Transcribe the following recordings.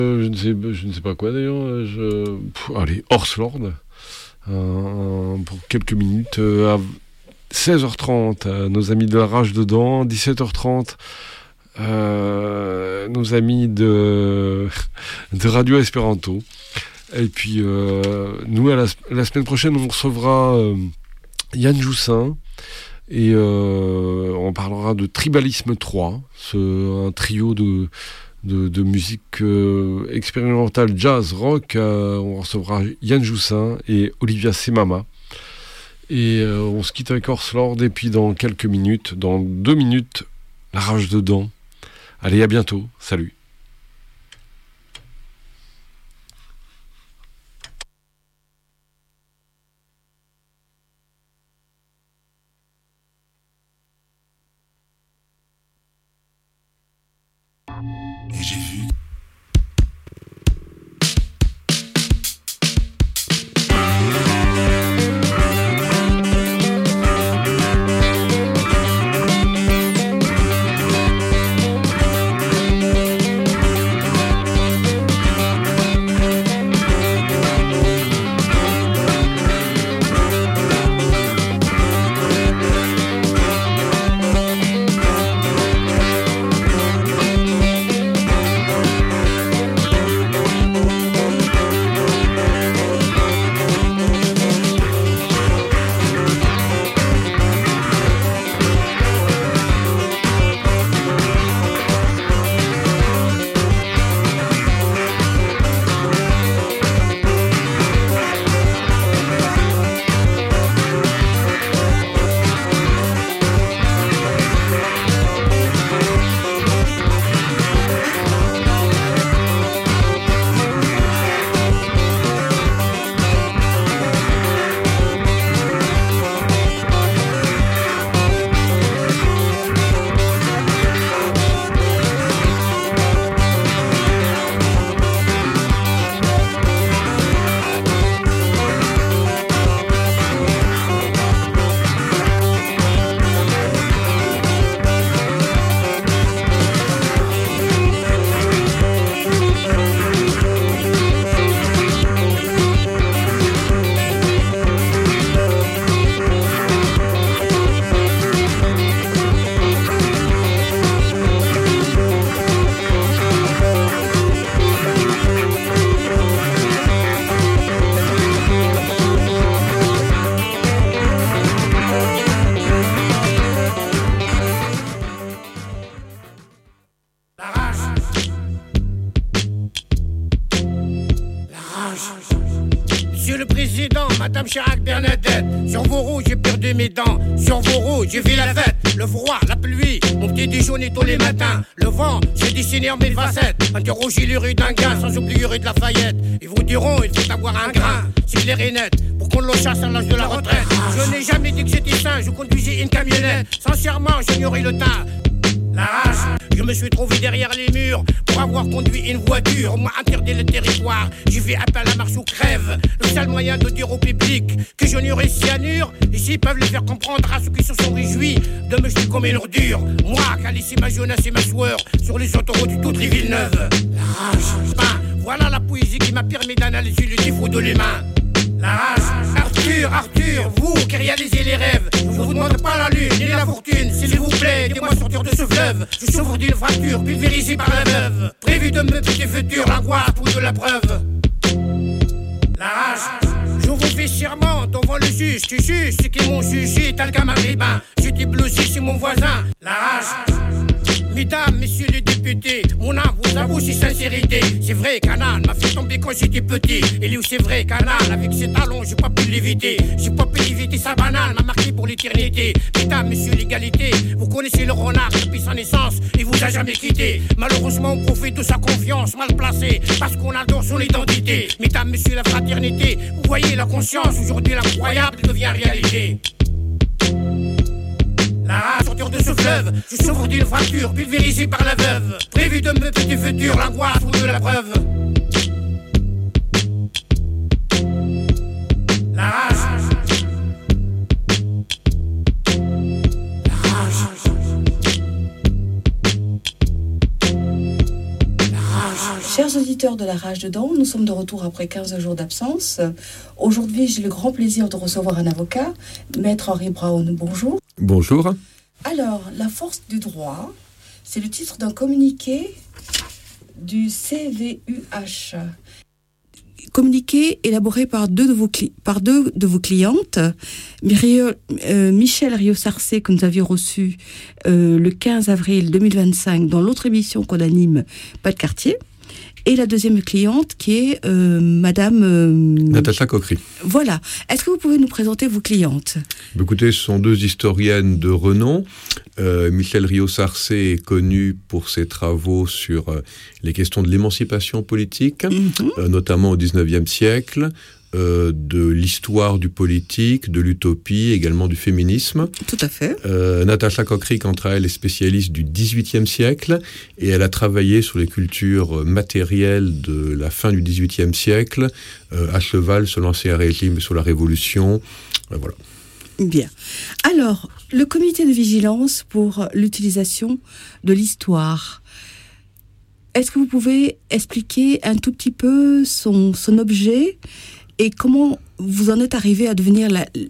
Je ne sais pas quoi d'ailleurs. Allez, Horselord. Pour quelques minutes. À 16h30, nos amis de la Rage Dedans. 17h30, nos amis de Radio Espéranto. Et puis, nous, la semaine prochaine, on recevra Yann Joussin. Et on parlera de Tribalisme 3, un trio de musique expérimentale, jazz, rock. On recevra Yann Joussin et Olivia Semama. Et on se quitte avec Horselord. Et puis dans 2 minutes, la Rage Dedans. Allez, à bientôt. Salut. Et j'ai vu. Madame Chirac Bernadette, sur vos roues j'ai perdu mes dents, sur vos roues j'ai vu la fête, le froid, la pluie, mon petit déjeuner tous les matins, le vent, j'ai dessiné en mille facettes, interrogez les rues d'un gars, sans oublier rue de Lafayette, ils vous diront il faut avoir un grain, c'est clair et net, pour qu'on le chasse à l'âge de la retraite, je n'ai jamais dit que j'étais sain, je conduisais une camionnette, sincèrement j'ignorais le teint. La rage, je me suis trouvé derrière les murs pour avoir conduit une voiture. On m'a interdit le territoire, j'ai fait appel à marche ou crève. Le seul moyen de dire au public que je n'aurai cyanure, ici peuvent le faire comprendre à ceux qui se sont réjouis de me jeter comme une ordure. Moi, qui a laissé ma jeunesse et ma sueur sur les autoroutes toutes les villes neuves. La rage, voilà la poésie qui m'a permis d'analyser le défaut de l'humain. La rage, Arthur, vous qui réalisez les rêves, je vous demande pas la lune ni la fortune, s'il vous plaît, aidez-moi à sortir de ce fleuve. Je souffre d'une fracture pulvérisée par la veuve, prévu de me petit futur, l'angoisse ou de la preuve. La rage, je vous fais serment devant le juge, tu juges ceux qui m'ont jugé tel qu'un maghrébin. J'étais blousé chez mon voisin. La rage, mesdames, messieurs les députés, mon âme vous avoue si sincérité. C'est vrai, Canal m'a fait tomber quand j'étais petit. Et lui, c'est vrai, Canal, avec ses talons, j'ai pas pu l'éviter. J'ai pas pu éviter sa banale, m'a marqué pour l'éternité. Mesdames, messieurs, l'égalité, vous connaissez le renard depuis sa naissance, il vous a jamais quitté. Malheureusement, on profite de sa confiance mal placée, parce qu'on adore son identité. Mesdames, messieurs, la fraternité, vous voyez la conscience, aujourd'hui l'incroyable devient réalité. La rage, sortir de ce fleuve, je souffre d'une fracture pulvérisée par la veuve, prévu de me petit futur, l'angoisse ou de la preuve. La rage, la rage, la rage. Chers auditeurs, auditeurs de La Rage Dedans, nous sommes de retour après 15 jours d'absence. Aujourd'hui, j'ai le grand plaisir de recevoir un avocat, Maître Henri Brown. Bonjour. Bonjour. Alors, la force du droit, c'est le titre d'un communiqué du CVUH. Communiqué élaboré par deux de vos clientes, Michèle Riosarcé, que nous avions reçu le 15 avril 2025 dans l'autre émission qu'on anime, Pas de quartier, et la deuxième cliente qui est Madame Natacha Coquery. Voilà. Est-ce que vous pouvez nous présenter vos clientes ? Écoutez, ce sont deux historiennes de renom. Michèle Riosarcé est connue pour ses travaux sur les questions de l'émancipation politique, notamment au XIXe siècle, de l'histoire du politique, de l'utopie, également du féminisme. Tout à fait. Natacha Coquery, quant à elle, est spécialiste du XVIIIe siècle et elle a travaillé sur les cultures matérielles de la fin du XVIIIe siècle, à cheval sur l'Ancien Régime et sur la Révolution. Voilà. Bien. Alors, le comité de vigilance pour l'utilisation de l'histoire, est-ce que vous pouvez expliquer un tout petit peu son objet et comment vous en êtes arrivé à devenir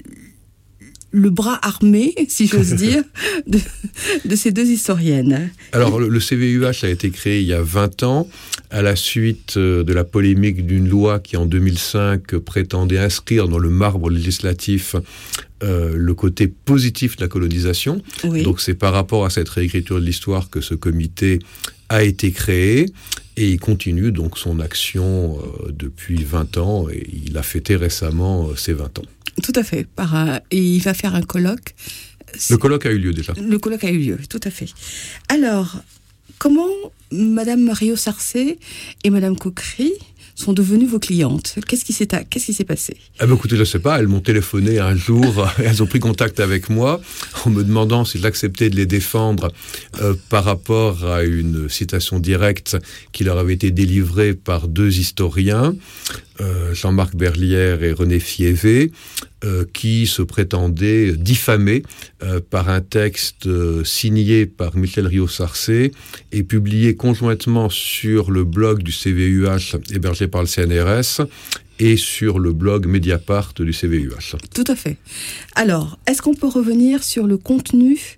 le bras armé, si j'ose dire, de ces deux historiennes? Alors, le CVUH a été créé il y a 20 ans, à la suite de la polémique d'une loi qui, en 2005, prétendait inscrire dans le marbre législatif le côté positif de la colonisation. Oui. Donc, c'est par rapport à cette réécriture de l'histoire que ce comité a été créé et il continue donc son action depuis 20 ans et il a fêté récemment ses 20 ans. Tout à fait. Et il va faire un colloque. Le colloque a eu lieu déjà. Le colloque a eu lieu, tout à fait. Alors, comment Madame Riosarcé et Madame Coquery sont devenues vos clientes? Qu'est-ce qui s'est passé? Écoutez, je ne sais pas, elles m'ont téléphoné un jour, elles ont pris contact avec moi en me demandant si j'acceptais de les défendre par rapport à une citation directe qui leur avait été délivrée par deux historiens, Jean-Marc Berlière et René Fievé, qui se prétendaient diffamés par un texte signé par Michèle Riosarcé et publié conjointement sur le blog du CVUH hébergé par le CNRS et sur le blog Mediapart du CVUH. Tout à fait. Alors, est-ce qu'on peut revenir sur le contenu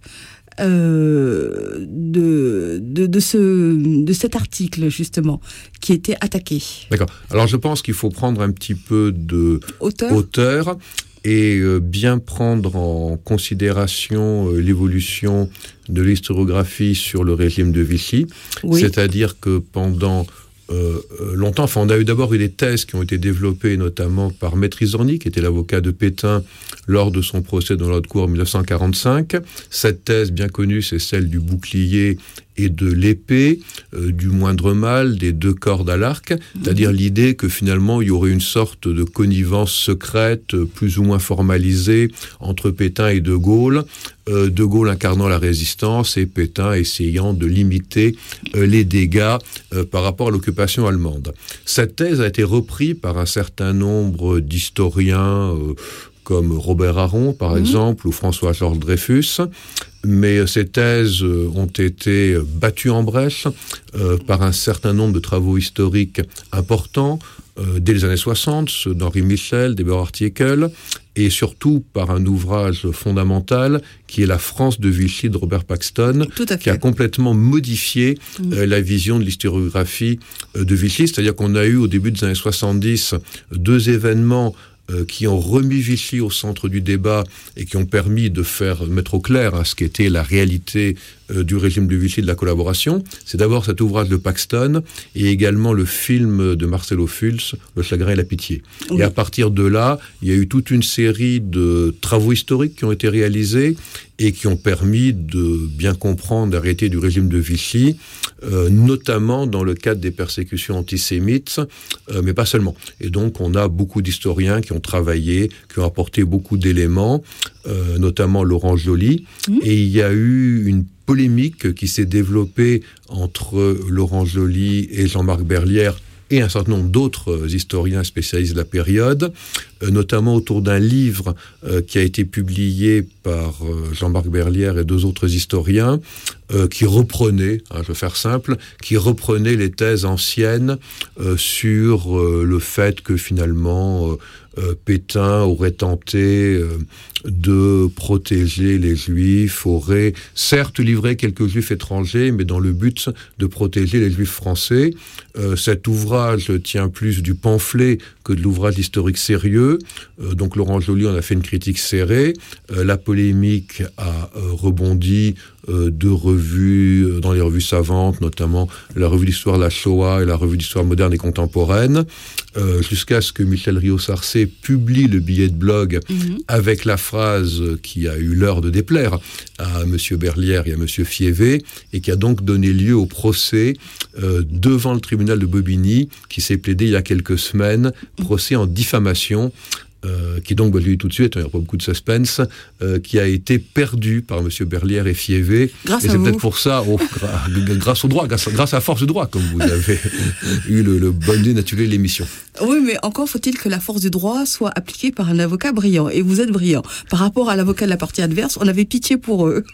de cet article, justement, qui était attaqué? D'accord. Alors, je pense qu'il faut prendre un petit peu de hauteur et bien prendre en considération l'évolution de l'historiographie sur le régime de Vichy. Oui. C'est-à-dire que pendant longtemps, on a d'abord eu des thèses qui ont été développées notamment par Maître Izorni, qui était l'avocat de Pétain lors de son procès dans la haute cour en 1945. Cette thèse bien connue, c'est celle du bouclier et de l'épée, du moindre mal, des deux cordes à l'arc, c'est-à-dire l'idée que finalement il y aurait une sorte de connivence secrète, plus ou moins formalisée, entre Pétain et De Gaulle incarnant la résistance et Pétain essayant de limiter les dégâts par rapport à l'occupation allemande. Cette thèse a été reprise par un certain nombre d'historiens, comme Robert Aron, par exemple, ou François-Georges Dreyfus. Mais ces thèses ont été battues en brèche par un certain nombre de travaux historiques importants, dès les années 60, ceux d'Henri Michel, d'Eberhard Jäckel, et surtout par un ouvrage fondamental qui est La France de Vichy de Robert Paxton, qui a complètement modifié la vision de l'historiographie de Vichy. C'est-à-dire qu'on a eu au début des années 70 deux événements qui ont remis Vichy au centre du débat et qui ont permis de mettre au clair ce qu'était la réalité du régime de Vichy de la collaboration. C'est d'abord cet ouvrage de Paxton et également le film de Marcelo Fulz, Le chagrin et la pitié. Oui. Et à partir de là, il y a eu toute une série de travaux historiques qui ont été réalisés et qui ont permis de bien comprendre la réalité du régime de Vichy, notamment dans le cadre des persécutions antisémites, mais pas seulement. Et donc, on a beaucoup d'historiens qui ont travaillé, qui ont apporté beaucoup d'éléments, notamment Laurent Joly. Et il y a eu une polémique qui s'est développée entre Laurent Joly et Jean-Marc Berlière et un certain nombre d'autres historiens spécialistes de la période, notamment autour d'un livre qui a été publié par Jean-Marc Berlière et 2 autres historiens, qui reprenait, je vais faire simple, qui reprenait les thèses anciennes sur le fait que finalement Pétain aurait tenté de protéger les Juifs, aurait certes livré quelques Juifs étrangers, mais dans le but de protéger les Juifs français. Cet ouvrage tient plus du pamphlet que de l'ouvrage historique sérieux. Donc Laurent Joly en a fait une critique serrée. La polémique a rebondi 2 revues, dans les revues savantes, notamment la revue d'histoire La Shoah et la revue d'histoire moderne et contemporaine, jusqu'à ce que Michel Rio-Sarcé publie le billet de blog avec la phrase qui a eu l'heure de déplaire à M. Berlière et à M. Fievé, et qui a donc donné lieu au procès devant le tribunal de Bobigny, qui s'est plaidé il y a quelques semaines, procès en diffamation, qui donc, je lui dis tout de suite, il n'y a pas beaucoup de suspense, qui a été perdu par M. Berlière et Fievé. Grâce et à c'est vous. Peut-être pour ça, grâce au droit, grâce à force du droit, comme vous avez eu le bon idée d'intituler l'émission. Oui, mais encore faut-il que la force du droit soit appliquée par un avocat brillant. Et vous êtes brillant. Par rapport à l'avocat de la partie adverse, on avait pitié pour eux.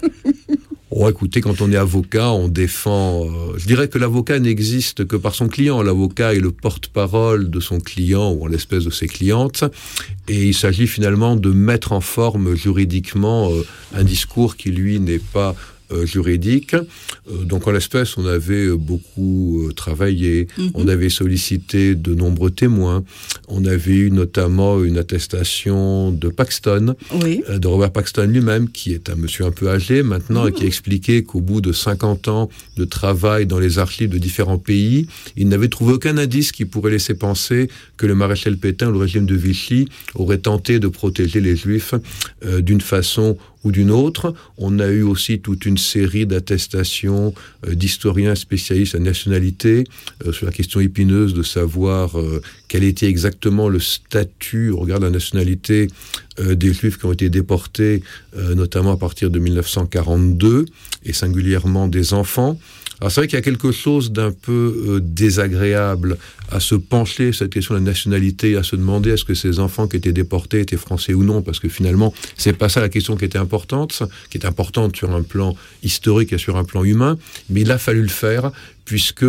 Oh, écoutez, quand on est avocat, on défend... je dirais que l'avocat n'existe que par son client. L'avocat est le porte-parole de son client, ou en l'espèce de ses clientes. Et il s'agit finalement de mettre en forme juridiquement un discours qui, lui, n'est pas juridique. Donc, en l'espèce, on avait beaucoup travaillé. On avait sollicité de nombreux témoins. On avait eu notamment une attestation de Paxton, de Robert Paxton lui-même, qui est un monsieur un peu âgé maintenant, et qui a expliqué qu'au bout de 50 ans de travail dans les archives de différents pays, il n'avait trouvé aucun indice qui pourrait laisser penser que le maréchal Pétain ou le régime de Vichy aurait tenté de protéger les Juifs d'une façon ou d'une autre. On a eu aussi toute une série d'attestations d'historiens spécialistes à nationalité sur la question épineuse de savoir quel était exactement le statut au regard de la nationalité des Juifs qui ont été déportés, notamment à partir de 1942, et singulièrement des enfants. Alors c'est vrai qu'il y a quelque chose d'un peu désagréable à se pencher sur cette question de la nationalité, à se demander est-ce que ces enfants qui étaient déportés étaient français ou non, parce que finalement c'est pas ça la question qui est importante sur un plan historique et sur un plan humain, mais il a fallu le faire puisque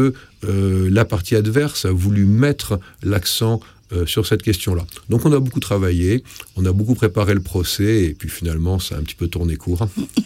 la partie adverse a voulu mettre l'accent sur cette question-là. Donc on a beaucoup travaillé, on a beaucoup préparé le procès, et puis finalement ça a un petit peu tourné court.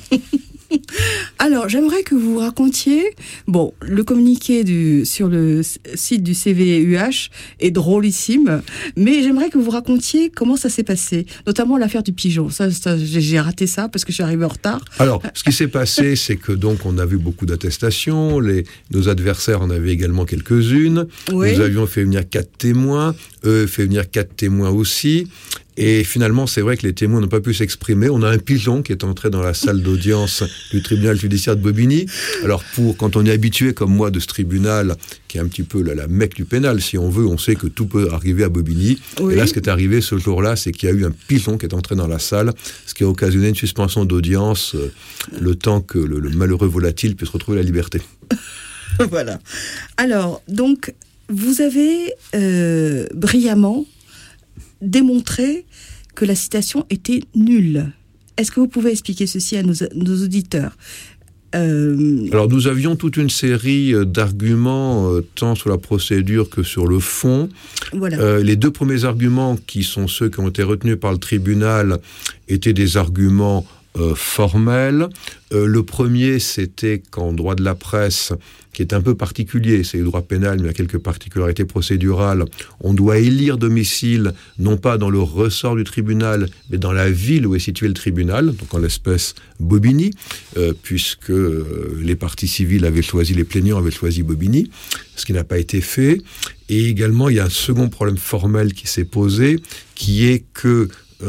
Alors, j'aimerais que vous racontiez, le communiqué sur le site du CVUH est drôlissime, mais j'aimerais que vous racontiez comment ça s'est passé, notamment l'affaire du pigeon. Ça, j'ai raté ça parce que je suis arrivé en retard. Alors, ce qui s'est passé, c'est que donc on a vu beaucoup d'attestations, nos adversaires en avaient également quelques-unes. Oui. Nous avions fait venir 4 témoins, eux fait venir 4 témoins aussi. Et finalement, c'est vrai que les témoins n'ont pas pu s'exprimer. On a un pigeon qui est entré dans la salle d'audience du tribunal judiciaire de Bobigny. Alors, quand on est habitué, comme moi, de ce tribunal, qui est un petit peu la Mecque du pénal, si on veut, on sait que tout peut arriver à Bobigny. Oui. Et là, ce qui est arrivé ce jour-là, c'est qu'il y a eu un pigeon qui est entré dans la salle, ce qui a occasionné une suspension d'audience, le temps que le malheureux volatile puisse retrouver la liberté. Voilà. Alors, donc, vous avez brillamment démontrer que la citation était nulle. Est-ce que vous pouvez expliquer ceci à nos auditeurs ? Alors nous avions toute une série d'arguments, tant sur la procédure que sur le fond. Voilà. Les 2 premiers arguments, qui sont ceux qui ont été retenus par le tribunal, étaient des arguments formels. Le premier, c'était qu'en droit de la presse, qui est un peu particulier, c'est le droit pénal, mais il y a quelques particularités procédurales, on doit élire domicile, non pas dans le ressort du tribunal, mais dans la ville où est situé le tribunal, donc en l'espèce Bobigny, puisque les parties civiles les plaignants avaient choisi Bobigny, ce qui n'a pas été fait. Et également, il y a un second problème formel qui s'est posé, qui est que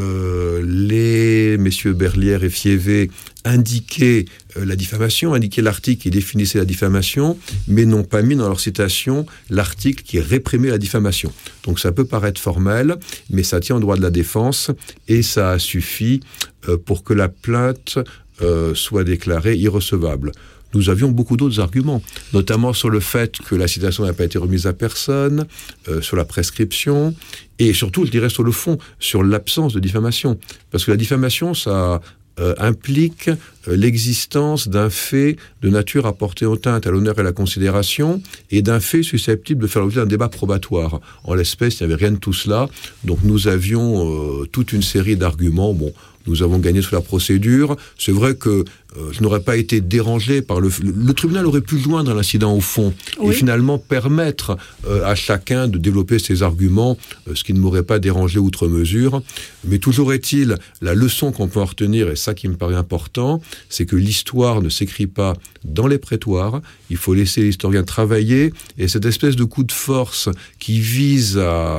les messieurs Berlière et Fievé indiquaient la diffamation, indiquaient l'article qui définissait la diffamation, mais n'ont pas mis dans leur citation l'article qui réprimait la diffamation. Donc ça peut paraître formel, mais ça tient au droit de la défense, et ça a suffi pour que la plainte soit déclarée irrecevable. nous avions beaucoup d'autres arguments, notamment sur le fait que la citation n'a pas été remise à personne, sur la prescription, et surtout, je dirais, sur le fond, sur l'absence de diffamation. Parce que la diffamation, ça implique l'existence d'un fait de nature à porter atteinte à l'honneur et à la considération, et d'un fait susceptible de faire l'objet d'un débat probatoire. En l'espèce, il n'y avait rien de tout cela, donc nous avions toute une série d'arguments. Bon, nous avons gagné sur la procédure. C'est vrai que je n'aurais pas été dérangé par le tribunal aurait pu joindre l'incident au fond, oui, et finalement permettre à chacun de développer ses arguments, ce qui ne m'aurait pas dérangé outre mesure. Mais toujours est-il, la leçon qu'on peut en retenir, et ça qui me paraît important, c'est que l'histoire ne s'écrit pas dans les prétoires. Il faut laisser l'historien travailler, et cette espèce de coup de force qui vise à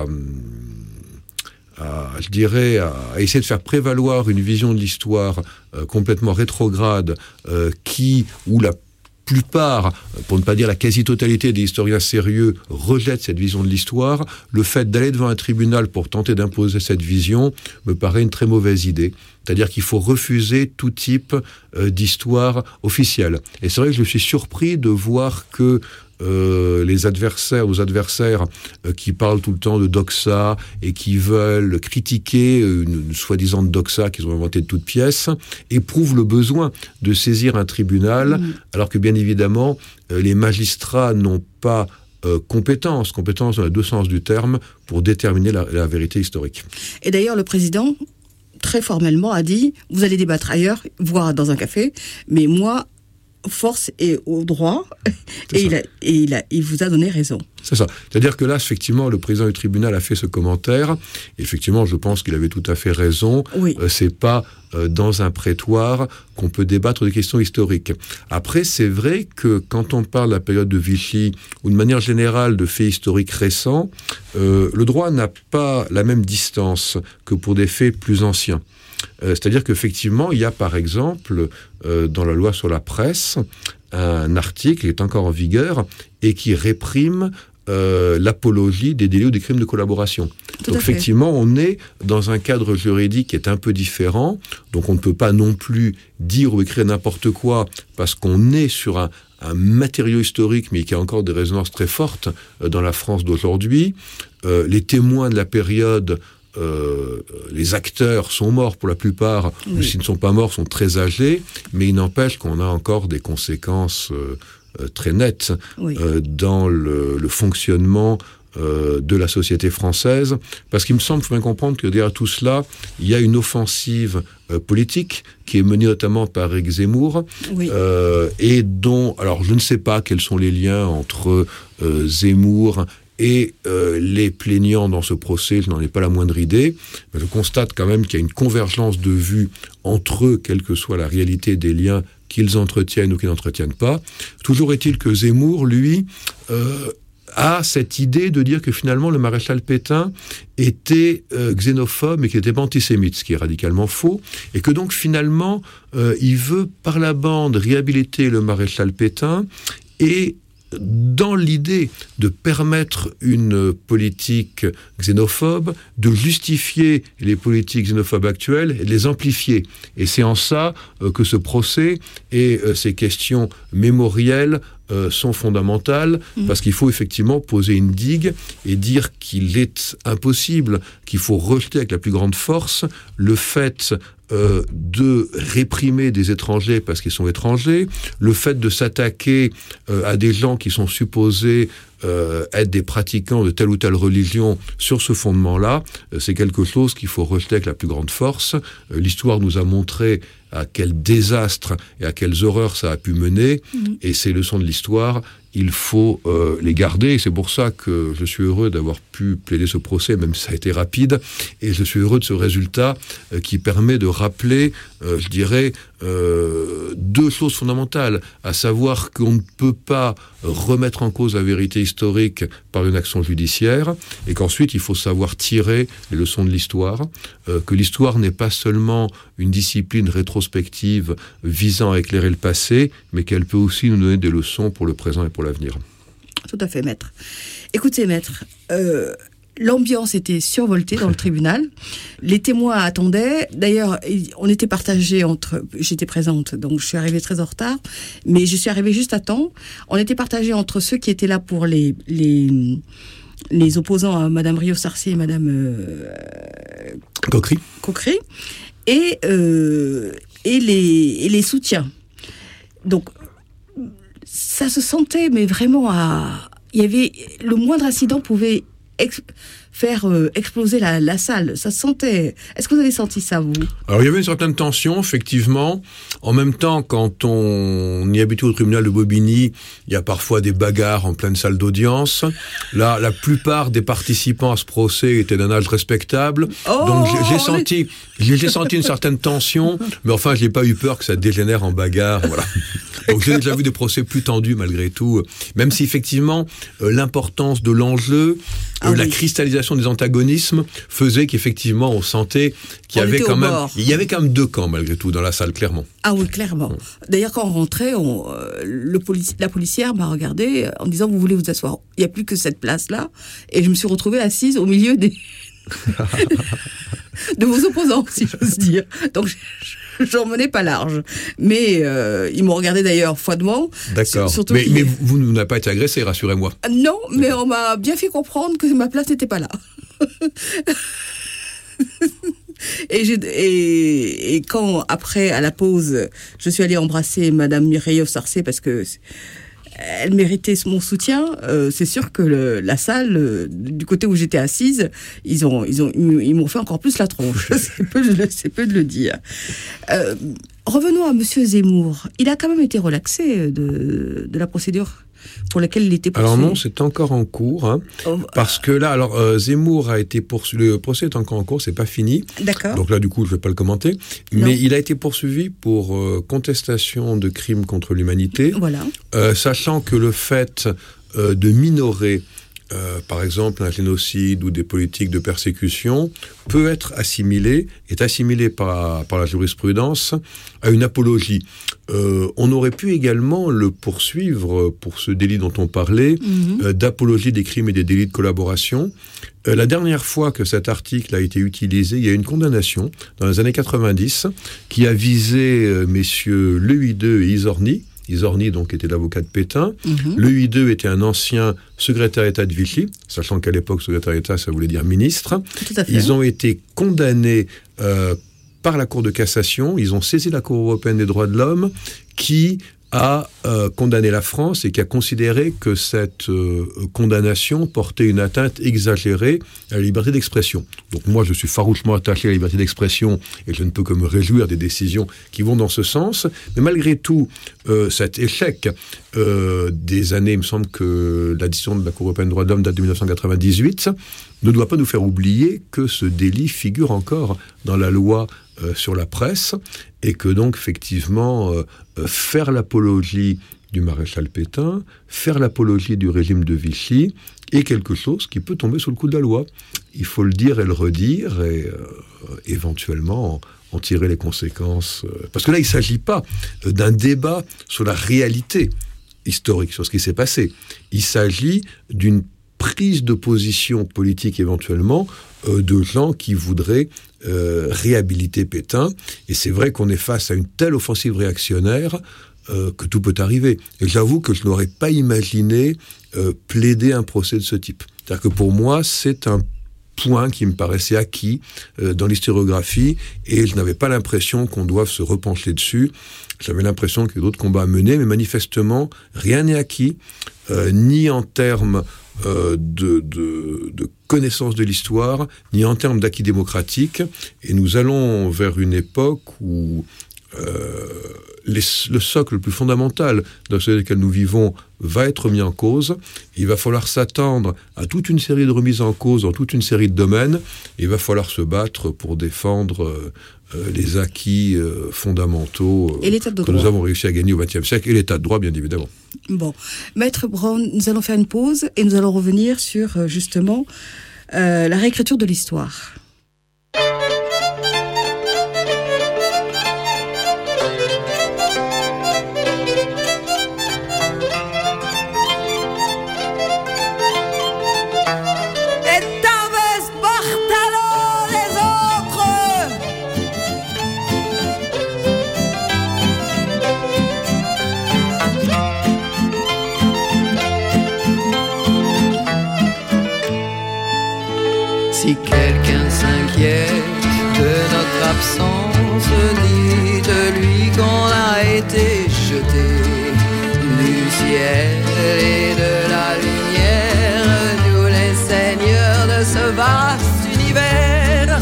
essayer de faire prévaloir une vision de l'histoire complètement rétrograde, où la plupart, pour ne pas dire la quasi-totalité des historiens sérieux, rejettent cette vision de l'histoire. Le fait d'aller devant un tribunal pour tenter d'imposer cette vision me paraît une très mauvaise idée. C'est-à-dire qu'il faut refuser tout type d'histoire officielle. Et c'est vrai que je suis surpris de voir que les adversaires, nos adversaires qui parlent tout le temps de doxa et qui veulent critiquer une soi-disant doxa qu'ils ont inventée de toutes pièces, éprouvent le besoin de saisir un tribunal, alors que bien évidemment, les magistrats n'ont pas compétence dans les deux sens du terme, pour déterminer la vérité historique. Et d'ailleurs, le président, très formellement, a dit « Vous allez débattre ailleurs, voire dans un café, mais moi, force et au droit », et il vous a donné raison. C'est ça. C'est-à-dire que là, effectivement, le président du tribunal a fait ce commentaire. Effectivement, je pense qu'il avait tout à fait raison. Oui. C'est pas dans un prétoire qu'on peut débattre des questions historiques. Après, c'est vrai que quand on parle de la période de Vichy, ou de manière générale de faits historiques récents, le droit n'a pas la même distance que pour des faits plus anciens. C'est-à-dire qu'effectivement, il y a par exemple, dans la loi sur la presse, un article qui est encore en vigueur et qui réprime l'apologie des délits ou des crimes de collaboration. Donc effectivement, on est dans un cadre juridique qui est un peu différent, donc on ne peut pas non plus dire ou écrire n'importe quoi, parce qu'on est sur un matériau historique, mais qui a encore des résonances très fortes dans la France d'aujourd'hui. Les témoins de la période, les acteurs sont morts pour la plupart, ou s'ils ne sont pas morts, sont très âgés, mais il n'empêche qu'on a encore des conséquences très nettes dans le fonctionnement de la société française, parce qu'il me semble, il faut bien comprendre que derrière tout cela, il y a une offensive politique qui est menée notamment par Éric Zemmour, et dont, alors je ne sais pas quels sont les liens entre Zemmour et les plaignants dans ce procès, je n'en ai pas la moindre idée, mais je constate quand même qu'il y a une convergence de vues entre eux, quelle que soit la réalité des liens qu'ils entretiennent ou qu'ils n'entretiennent pas. Toujours est-il que Zemmour, lui, a cette idée de dire que finalement le maréchal Pétain était xénophobe et qu'il n'était pas antisémite, ce qui est radicalement faux, et que donc finalement il veut par la bande réhabiliter le maréchal Pétain, et dans l'idée de permettre une politique xénophobe, de justifier les politiques xénophobes actuelles et de les amplifier. Et c'est en ça que ce procès et ces questions mémorielles sont fondamentales, parce qu'il faut effectivement poser une digue et dire qu'il est impossible, qu'il faut rejeter avec la plus grande force le fait de réprimer des étrangers parce qu'ils sont étrangers, le fait de s'attaquer à des gens qui sont supposés être des pratiquants de telle ou telle religion sur ce fondement-là, c'est quelque chose qu'il faut rejeter avec la plus grande force. L'histoire nous a montré à quel désastre et à quelles horreurs ça a pu mener, et ces leçons de l'histoire, il faut les garder, et c'est pour ça que je suis heureux d'avoir pu plaider ce procès, même si ça a été rapide, et je suis heureux de ce résultat qui permet de rappeler, je dirais, deux choses fondamentales, à savoir qu'on ne peut pas remettre en cause la vérité historique par une action judiciaire, et qu'ensuite il faut savoir tirer les leçons de l'histoire, que l'histoire n'est pas seulement une discipline rétrospective visant à éclairer le passé, mais qu'elle peut aussi nous donner des leçons pour le présent et pour l'avenir. Tout à fait, maître. Écoutez, maître, L'ambiance était survoltée dans le tribunal. Les témoins attendaient. D'ailleurs, on était partagés entre... J'étais présente, donc je suis arrivée très en retard, mais je suis arrivée juste à temps. On était partagés entre ceux qui étaient là pour les opposants à Madame Rios-Sarcé et Madame Coquery et les soutiens. Donc, ça se sentait, mais vraiment il y avait... Le moindre incident pouvait faire exploser la salle. Ça se sentait... Est-ce que vous avez senti ça, vous ? Alors, il y avait une certaine tension, effectivement. En même temps, quand on est habitué au tribunal de Bobigny, il y a parfois des bagarres en pleine salle d'audience. Là, la plupart des participants à ce procès étaient d'un âge respectable. Donc, j'ai senti une certaine tension, mais enfin, je n'ai pas eu peur que ça dégénère en bagarre. Voilà. Donc, j'ai déjà vu des procès plus tendus, malgré tout. Même si, effectivement, l'importance de l'enjeu, la cristallisation des antagonismes faisait qu'effectivement, on sentait qu'il y avait quand même deux camps, malgré tout, dans la salle, clairement. Ah oui, clairement. D'ailleurs, quand on rentrait, la policière m'a regardé en disant « Vous voulez vous asseoir ?» Il n'y a plus que cette place-là. Et je me suis retrouvée assise au milieu de vos opposants, si j'ose dire. Donc, j'en menais pas large. Mais ils m'ont regardé d'ailleurs froidement. D'accord. Mais vous n'avez pas été agressé, rassurez-moi. Non, mais on m'a bien fait comprendre que ma place n'était pas là. Et quand, après, à la pause, je suis allée embrasser Madame Rios-Sarcé parce que elle méritait mon soutien, c'est sûr que la salle, du côté où j'étais assise, ils m'ont fait encore plus la tronche. C'est peu de le dire. Revenons à Monsieur Zemmour. Il a quand même été relaxé de la procédure pour laquelle il était poursuivi. Alors non, c'est encore en cours, parce que là, Zemmour a été poursuivi, le procès est encore en cours, c'est pas fini. D'accord. Donc là, du coup, je vais pas le commenter. Non. Mais il a été poursuivi pour contestation de crimes contre l'humanité. Voilà. Sachant que le fait de minorer par exemple un génocide ou des politiques de persécution peut être est assimilé par la jurisprudence à une apologie. On aurait pu également le poursuivre pour ce délit dont on parlait, d'apologie des crimes et des délits de collaboration. La dernière fois que cet article a été utilisé, il y a une condamnation dans les années 90 qui a visé messieurs Lehuydeux et Izorni. Izorni, donc, était l'avocat de Pétain. Lehuydeux était un ancien secrétaire d'État de Vichy, sachant qu'à l'époque, secrétaire d'État, ça voulait dire ministre. Tout à fait. Ils ont été condamnés par la Cour de cassation. Ils ont saisi la Cour européenne des droits de l'homme, qui a condamné la France et qui a considéré que cette condamnation portait une atteinte exagérée à la liberté d'expression. Donc moi, je suis farouchement attaché à la liberté d'expression et je ne peux que me réjouir des décisions qui vont dans ce sens. Mais malgré tout, cet échec des années, il me semble que la décision de la Cour européenne des droits de l'homme date de 1998, ne doit pas nous faire oublier que ce délit figure encore dans la loi sur la presse, et que donc, effectivement, faire l'apologie du maréchal Pétain, faire l'apologie du régime de Vichy, est quelque chose qui peut tomber sous le coup de la loi. Il faut le dire et le redire, et éventuellement en tirer les conséquences. Parce que là, il ne s'agit pas d'un débat sur la réalité historique, sur ce qui s'est passé. Il s'agit d'une prise de position politique éventuellement de gens qui voudraient réhabiliter Pétain. Et c'est vrai qu'on est face à une telle offensive réactionnaire que tout peut arriver. Et j'avoue que je n'aurais pas imaginé plaider un procès de ce type. C'est-à-dire que pour moi, c'est un point qui me paraissait acquis dans l'historiographie, et je n'avais pas l'impression qu'on doive se repencher dessus. J'avais l'impression qu'il y a d'autres combats à mener, mais manifestement, rien n'est acquis, ni en termes de connaissance de l'histoire, ni en termes d'acquis démocratiques. Et nous allons vers une époque où le socle le plus fondamental dans celui dans lequel nous vivons va être mis en cause. Il va falloir s'attendre à toute une série de remises en cause dans toute une série de domaines. Il va falloir se battre pour défendre les acquis fondamentaux que nous avons réussi à gagner au XXe siècle, et l'état de droit, bien évidemment. Bon, Maître Brown, nous allons faire une pause et nous allons revenir sur, justement, la réécriture de l'histoire. Estaba Si quelqu'un s'inquiète de notre absence, dites-lui qu'on a été jeté du ciel et de la lumière, nous les seigneurs de ce vaste univers.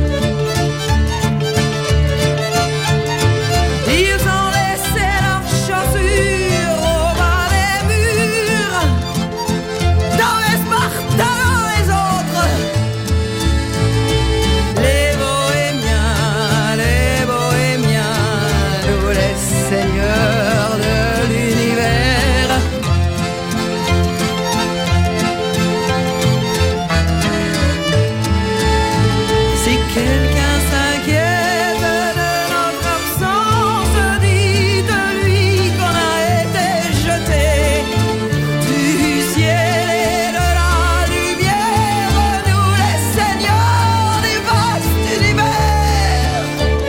Ils ont laissé leurs chaussures au bas des murs, dans les Spartans les autres, les bohémiens, nous les seigneurs de l'univers. Si quelqu'un s'inquiète de notre absence, dites-lui qu'on a été jeté du ciel et de la lumière, nous les seigneurs du vaste univers.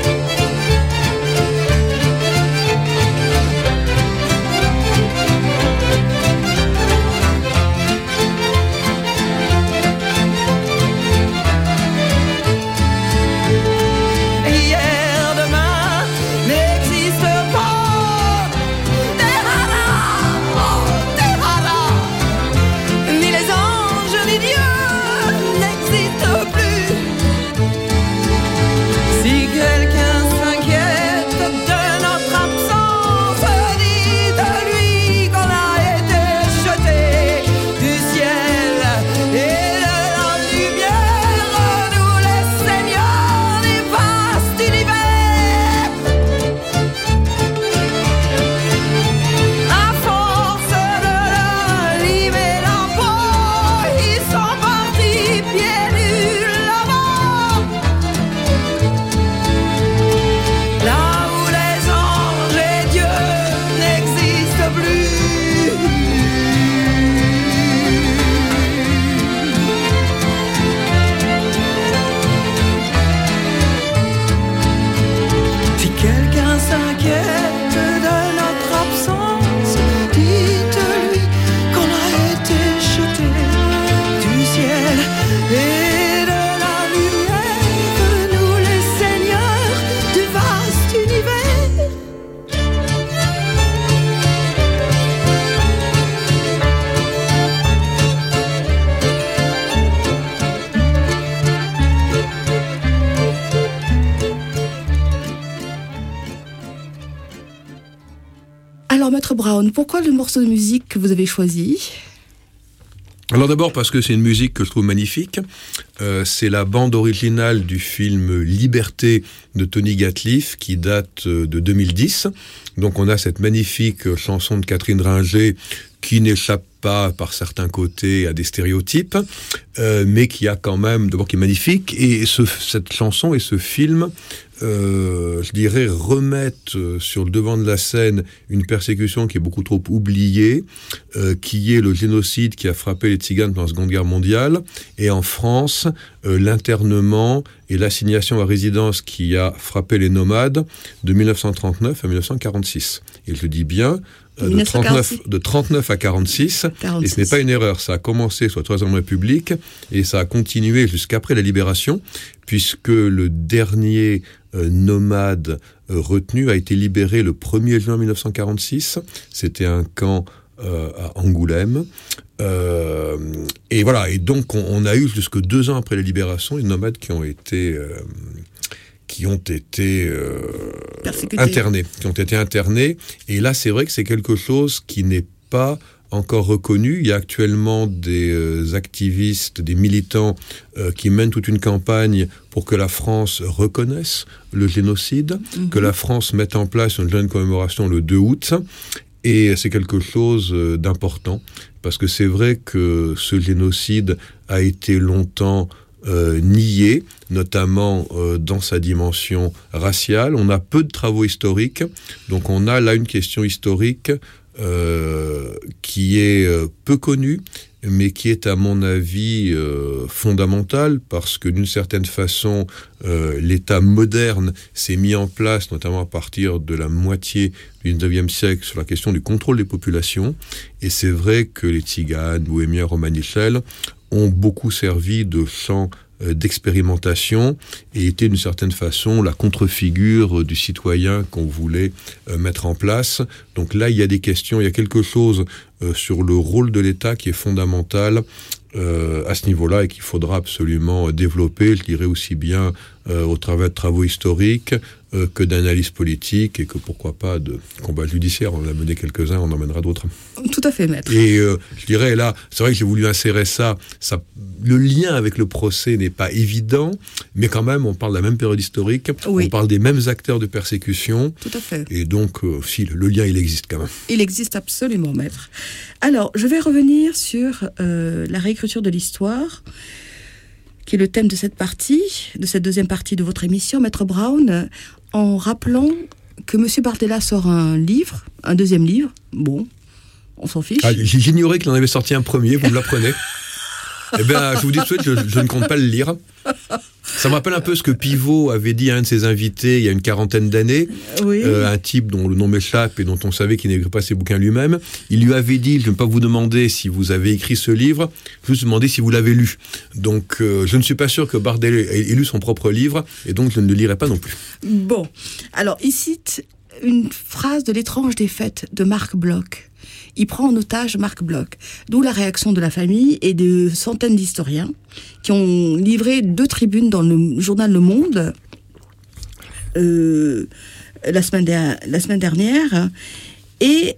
Hier, demain n'existe pas. Terra, ni les anges ni Dieu n'existent plus. Si quelqu'un s'inquiète de notre absence, dites-lui qu'on a été jeté du ciel et de la lumière, nous les seigneurs du vaste univers. À force de leur limer la peau, ils sont partis pieds nus là-bas, là où les anges et Dieu n'existent plus. Si quelqu'un s'inquiète de notre absence, dites-lui qu'on a été jeté du ciel et de la lumière, nous les seigneurs du vaste univers. Alors, Maître Brown, pourquoi le morceau de musique que vous avez choisi? Alors d'abord parce que c'est une musique que je trouve magnifique. C'est la bande originale du film Liberté de Tony Gatliff qui date de 2010. Donc on a cette magnifique chanson de Catherine Ringer qui n'échappe pas par certains côtés à des stéréotypes, mais qui a quand même, d'abord qui est magnifique. Et cette chanson et ce film, je dirais, remettent sur le devant de la scène une persécution qui est beaucoup trop oubliée, qui est le génocide qui a frappé les Tziganes pendant la Seconde Guerre mondiale, et en France, l'internement et l'assignation à résidence qui a frappé les nomades de 1939 à 1946. Et je le dis bien, de 39 à 46, et ce n'est pas une erreur, ça a commencé sous la Troisième République, et ça a continué jusqu'après la Libération, puisque le dernier nomade retenu a été libéré le 1er juin 1946, c'était un camp à Angoulême, et voilà, et donc on a eu jusque 2 ans après la Libération les nomades qui ont été internés. Et là, c'est vrai que c'est quelque chose qui n'est pas encore reconnu. Il y a actuellement des activistes, des militants qui mènent toute une campagne pour que la France reconnaisse le génocide, que la France mette en place une journée de commémoration le 2 août. Et c'est quelque chose d'important, parce que c'est vrai que ce génocide a été longtemps nié, notamment dans sa dimension raciale. On a peu de travaux historiques, donc on a là une question historique qui est peu connue, mais qui est à mon avis fondamentale, parce que d'une certaine façon, l'État moderne s'est mis en place, notamment à partir de la moitié du 19e siècle, sur la question du contrôle des populations. Et c'est vrai que les Tziganes, Bohémiens, Romanichels ont beaucoup servi de champ d'expérimentation et étaient d'une certaine façon la contre-figure du citoyen qu'on voulait mettre en place. Donc là, il y a des questions, il y a quelque chose sur le rôle de l'État qui est fondamental à ce niveau-là et qu'il faudra absolument développer, je dirais aussi bien au travers de travaux historiques que d'analyse politique et que pourquoi pas de combat judiciaire. On en a mené quelques-uns, on en mènera d'autres. Tout à fait, maître. Et je dirais là, c'est vrai que j'ai voulu insérer ça, le lien avec le procès n'est pas évident, mais quand même on parle de la même période historique, oui. On parle des mêmes acteurs de persécution. Tout à fait. Et donc, si, le lien il existe quand même. Il existe absolument, maître. Alors, je vais revenir sur la réécriture de l'histoire, qui est le thème de cette partie, de cette deuxième partie de votre émission, Maître Brown, en rappelant que M. Bardella sort un livre, un deuxième livre. Bon, on s'en fiche. Ah, j'ignorais qu'il en avait sorti un premier, vous me l'apprenez. Eh bien, je vous dis tout de suite, je ne compte pas le lire. Ça me rappelle un peu ce que Pivot avait dit à un de ses invités il y a une quarantaine d'années. Oui. Un type dont le nom m'échappe et dont on savait qu'il n'écrivait pas ses bouquins lui-même. Il lui avait dit, je ne vais pas vous demander si vous avez écrit ce livre, je vais vous demander si vous l'avez lu. Donc, je ne suis pas sûr que Bardella ait lu son propre livre, et donc je ne le lirai pas non plus. Bon, alors il cite une phrase de L'étrange défaite de Marc Bloch. Il prend en otage Marc Bloch, d'où la réaction de la famille et de centaines d'historiens qui ont livré 2 tribunes dans le journal Le Monde la semaine dernière. Et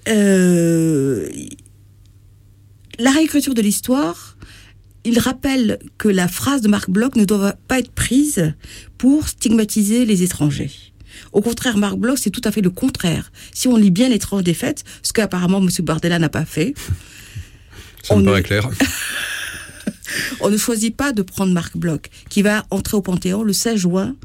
la réécriture de l'histoire, il rappelle que la phrase de Marc Bloch ne doit pas être prise pour stigmatiser les étrangers. Au contraire, Marc Bloch, c'est tout à fait le contraire. Si on lit bien L'étrange défaite, ce qu'apparemment M. Bardella n'a pas fait... Ça me paraît clair. On ne choisit pas de prendre Marc Bloch, qui va entrer au Panthéon le 16 juin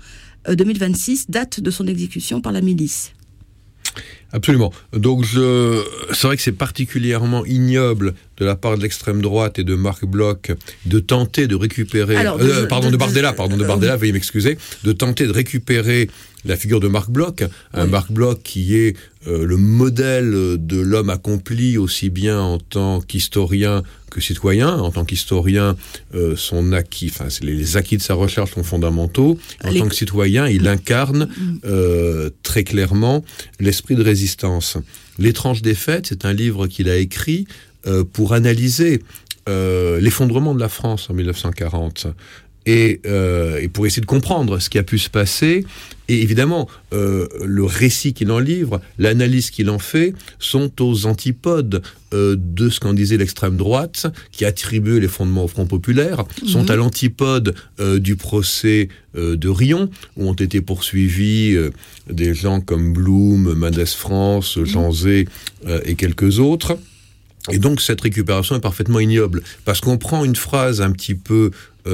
2026, date de son exécution par la milice. Absolument. Donc, c'est vrai que c'est particulièrement ignoble de la part de l'extrême droite et de Marc Bloch de tenter de récupérer... de Bardella, veuillez m'excuser, de tenter de récupérer la figure de Marc Bloch, un oui. Marc Bloch qui est le modèle de l'homme accompli aussi bien en tant qu'historien que citoyen. En tant qu'historien, son acquis, les acquis de sa recherche sont fondamentaux. En tant que citoyen, il incarne très clairement l'esprit de résistance. L'étrange défaite, c'est un livre qu'il a écrit pour analyser l'effondrement de la France en 1940 et pour essayer de comprendre ce qui a pu se passer. Et évidemment, le récit qu'il en livre, l'analyse qu'il en fait, sont aux antipodes de ce qu'en disait l'extrême droite, qui attribuait les fondements au Front populaire, sont à l'antipode du procès de Riom, où ont été poursuivis des gens comme Blum, Mendès France, Jean Zay et quelques autres. Et donc, cette récupération est parfaitement ignoble, parce qu'on prend une phrase un petit peu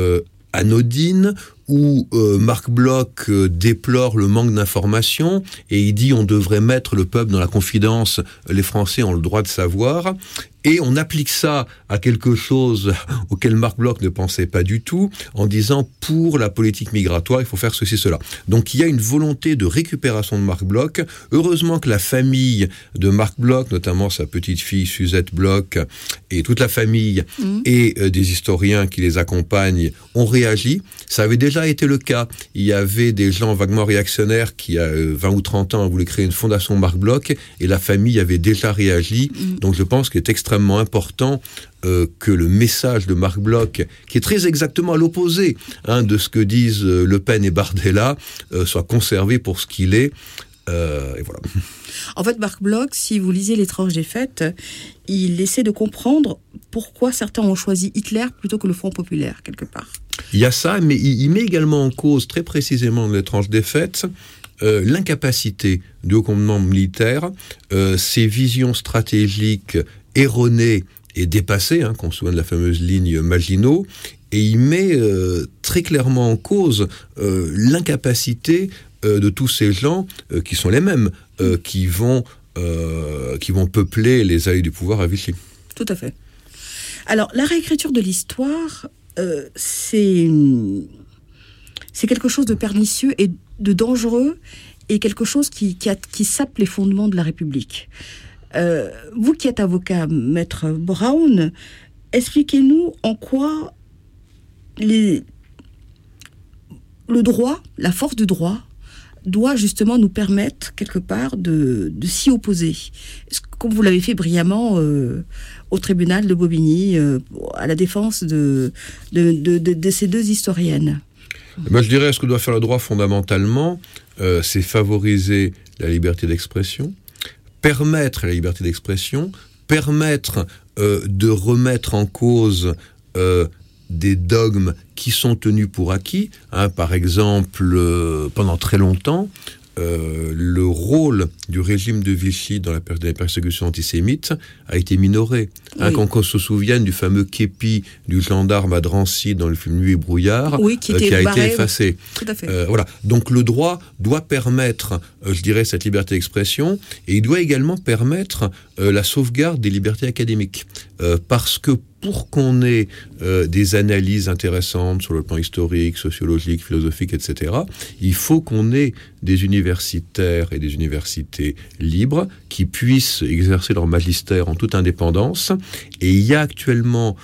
anodine, où Marc Bloch déplore le manque d'informations et il dit on devrait mettre le peuple dans la confidence, les Français ont le droit de savoir, et on applique ça à quelque chose auquel Marc Bloch ne pensait pas du tout, en disant pour la politique migratoire il faut faire ceci, cela. Donc il y a une volonté de récupération de Marc Bloch. Heureusement que la famille de Marc Bloch, notamment sa petite fille Suzette Bloch et toute la famille et des historiens qui les accompagnent ont réagi. Ça avait déjà été le cas. Il y avait des gens vaguement réactionnaires qui, à 20 ou 30 ans, voulaient créer une fondation Marc Bloch, et la famille avait déjà réagi. Donc je pense qu'il est extrêmement important que le message de Marc Bloch, qui est très exactement à l'opposé de ce que disent Le Pen et Bardella, soit conservé pour ce qu'il est. Et voilà. En fait, Marc Bloch, si vous lisez L'étrange défaite, il essaie de comprendre pourquoi certains ont choisi Hitler plutôt que le Front populaire, quelque part. Il y a ça, mais il met également en cause, très précisément dans L'étrange défaite, l'incapacité du haut commandement militaire, ses visions stratégiques erronées et dépassées, qu'on se souvient de la fameuse ligne Maginot, et il met très clairement en cause l'incapacité de tous ces gens qui sont les mêmes, qui vont peupler les allées du pouvoir à Vichy. Tout à fait. Alors, la réécriture de l'histoire, c'est quelque chose de pernicieux et de dangereux, et quelque chose qui sape les fondements de la République. Vous qui êtes avocat, Maître Brown, expliquez-nous en quoi le droit, la force du droit, doit justement nous permettre, quelque part, de s'y opposer. Comme vous l'avez fait brillamment au tribunal de Bobigny, à la défense de ces deux historiennes. Moi, je dirais, ce que doit faire le droit fondamentalement, c'est favoriser la liberté d'expression, permettre la liberté d'expression, permettre de remettre en cause des dogmes qui sont tenus pour acquis. Par exemple, pendant très longtemps, le rôle du régime de Vichy dans la période des persécutions antisémites a été minoré. Oui. Qu'on se souvienne du fameux képi du gendarme à Drancy dans le film Nuit et brouillard, qui a été effacé. Tout à fait. Voilà. Donc le droit doit permettre, je dirais, cette liberté d'expression, et il doit également permettre la sauvegarde des libertés académiques. Parce que pour qu'on ait des analyses intéressantes sur le plan historique, sociologique, philosophique, etc., il faut qu'on ait des universitaires et des universités libres qui puissent exercer leur magistère en toute indépendance. Et il y a actuellement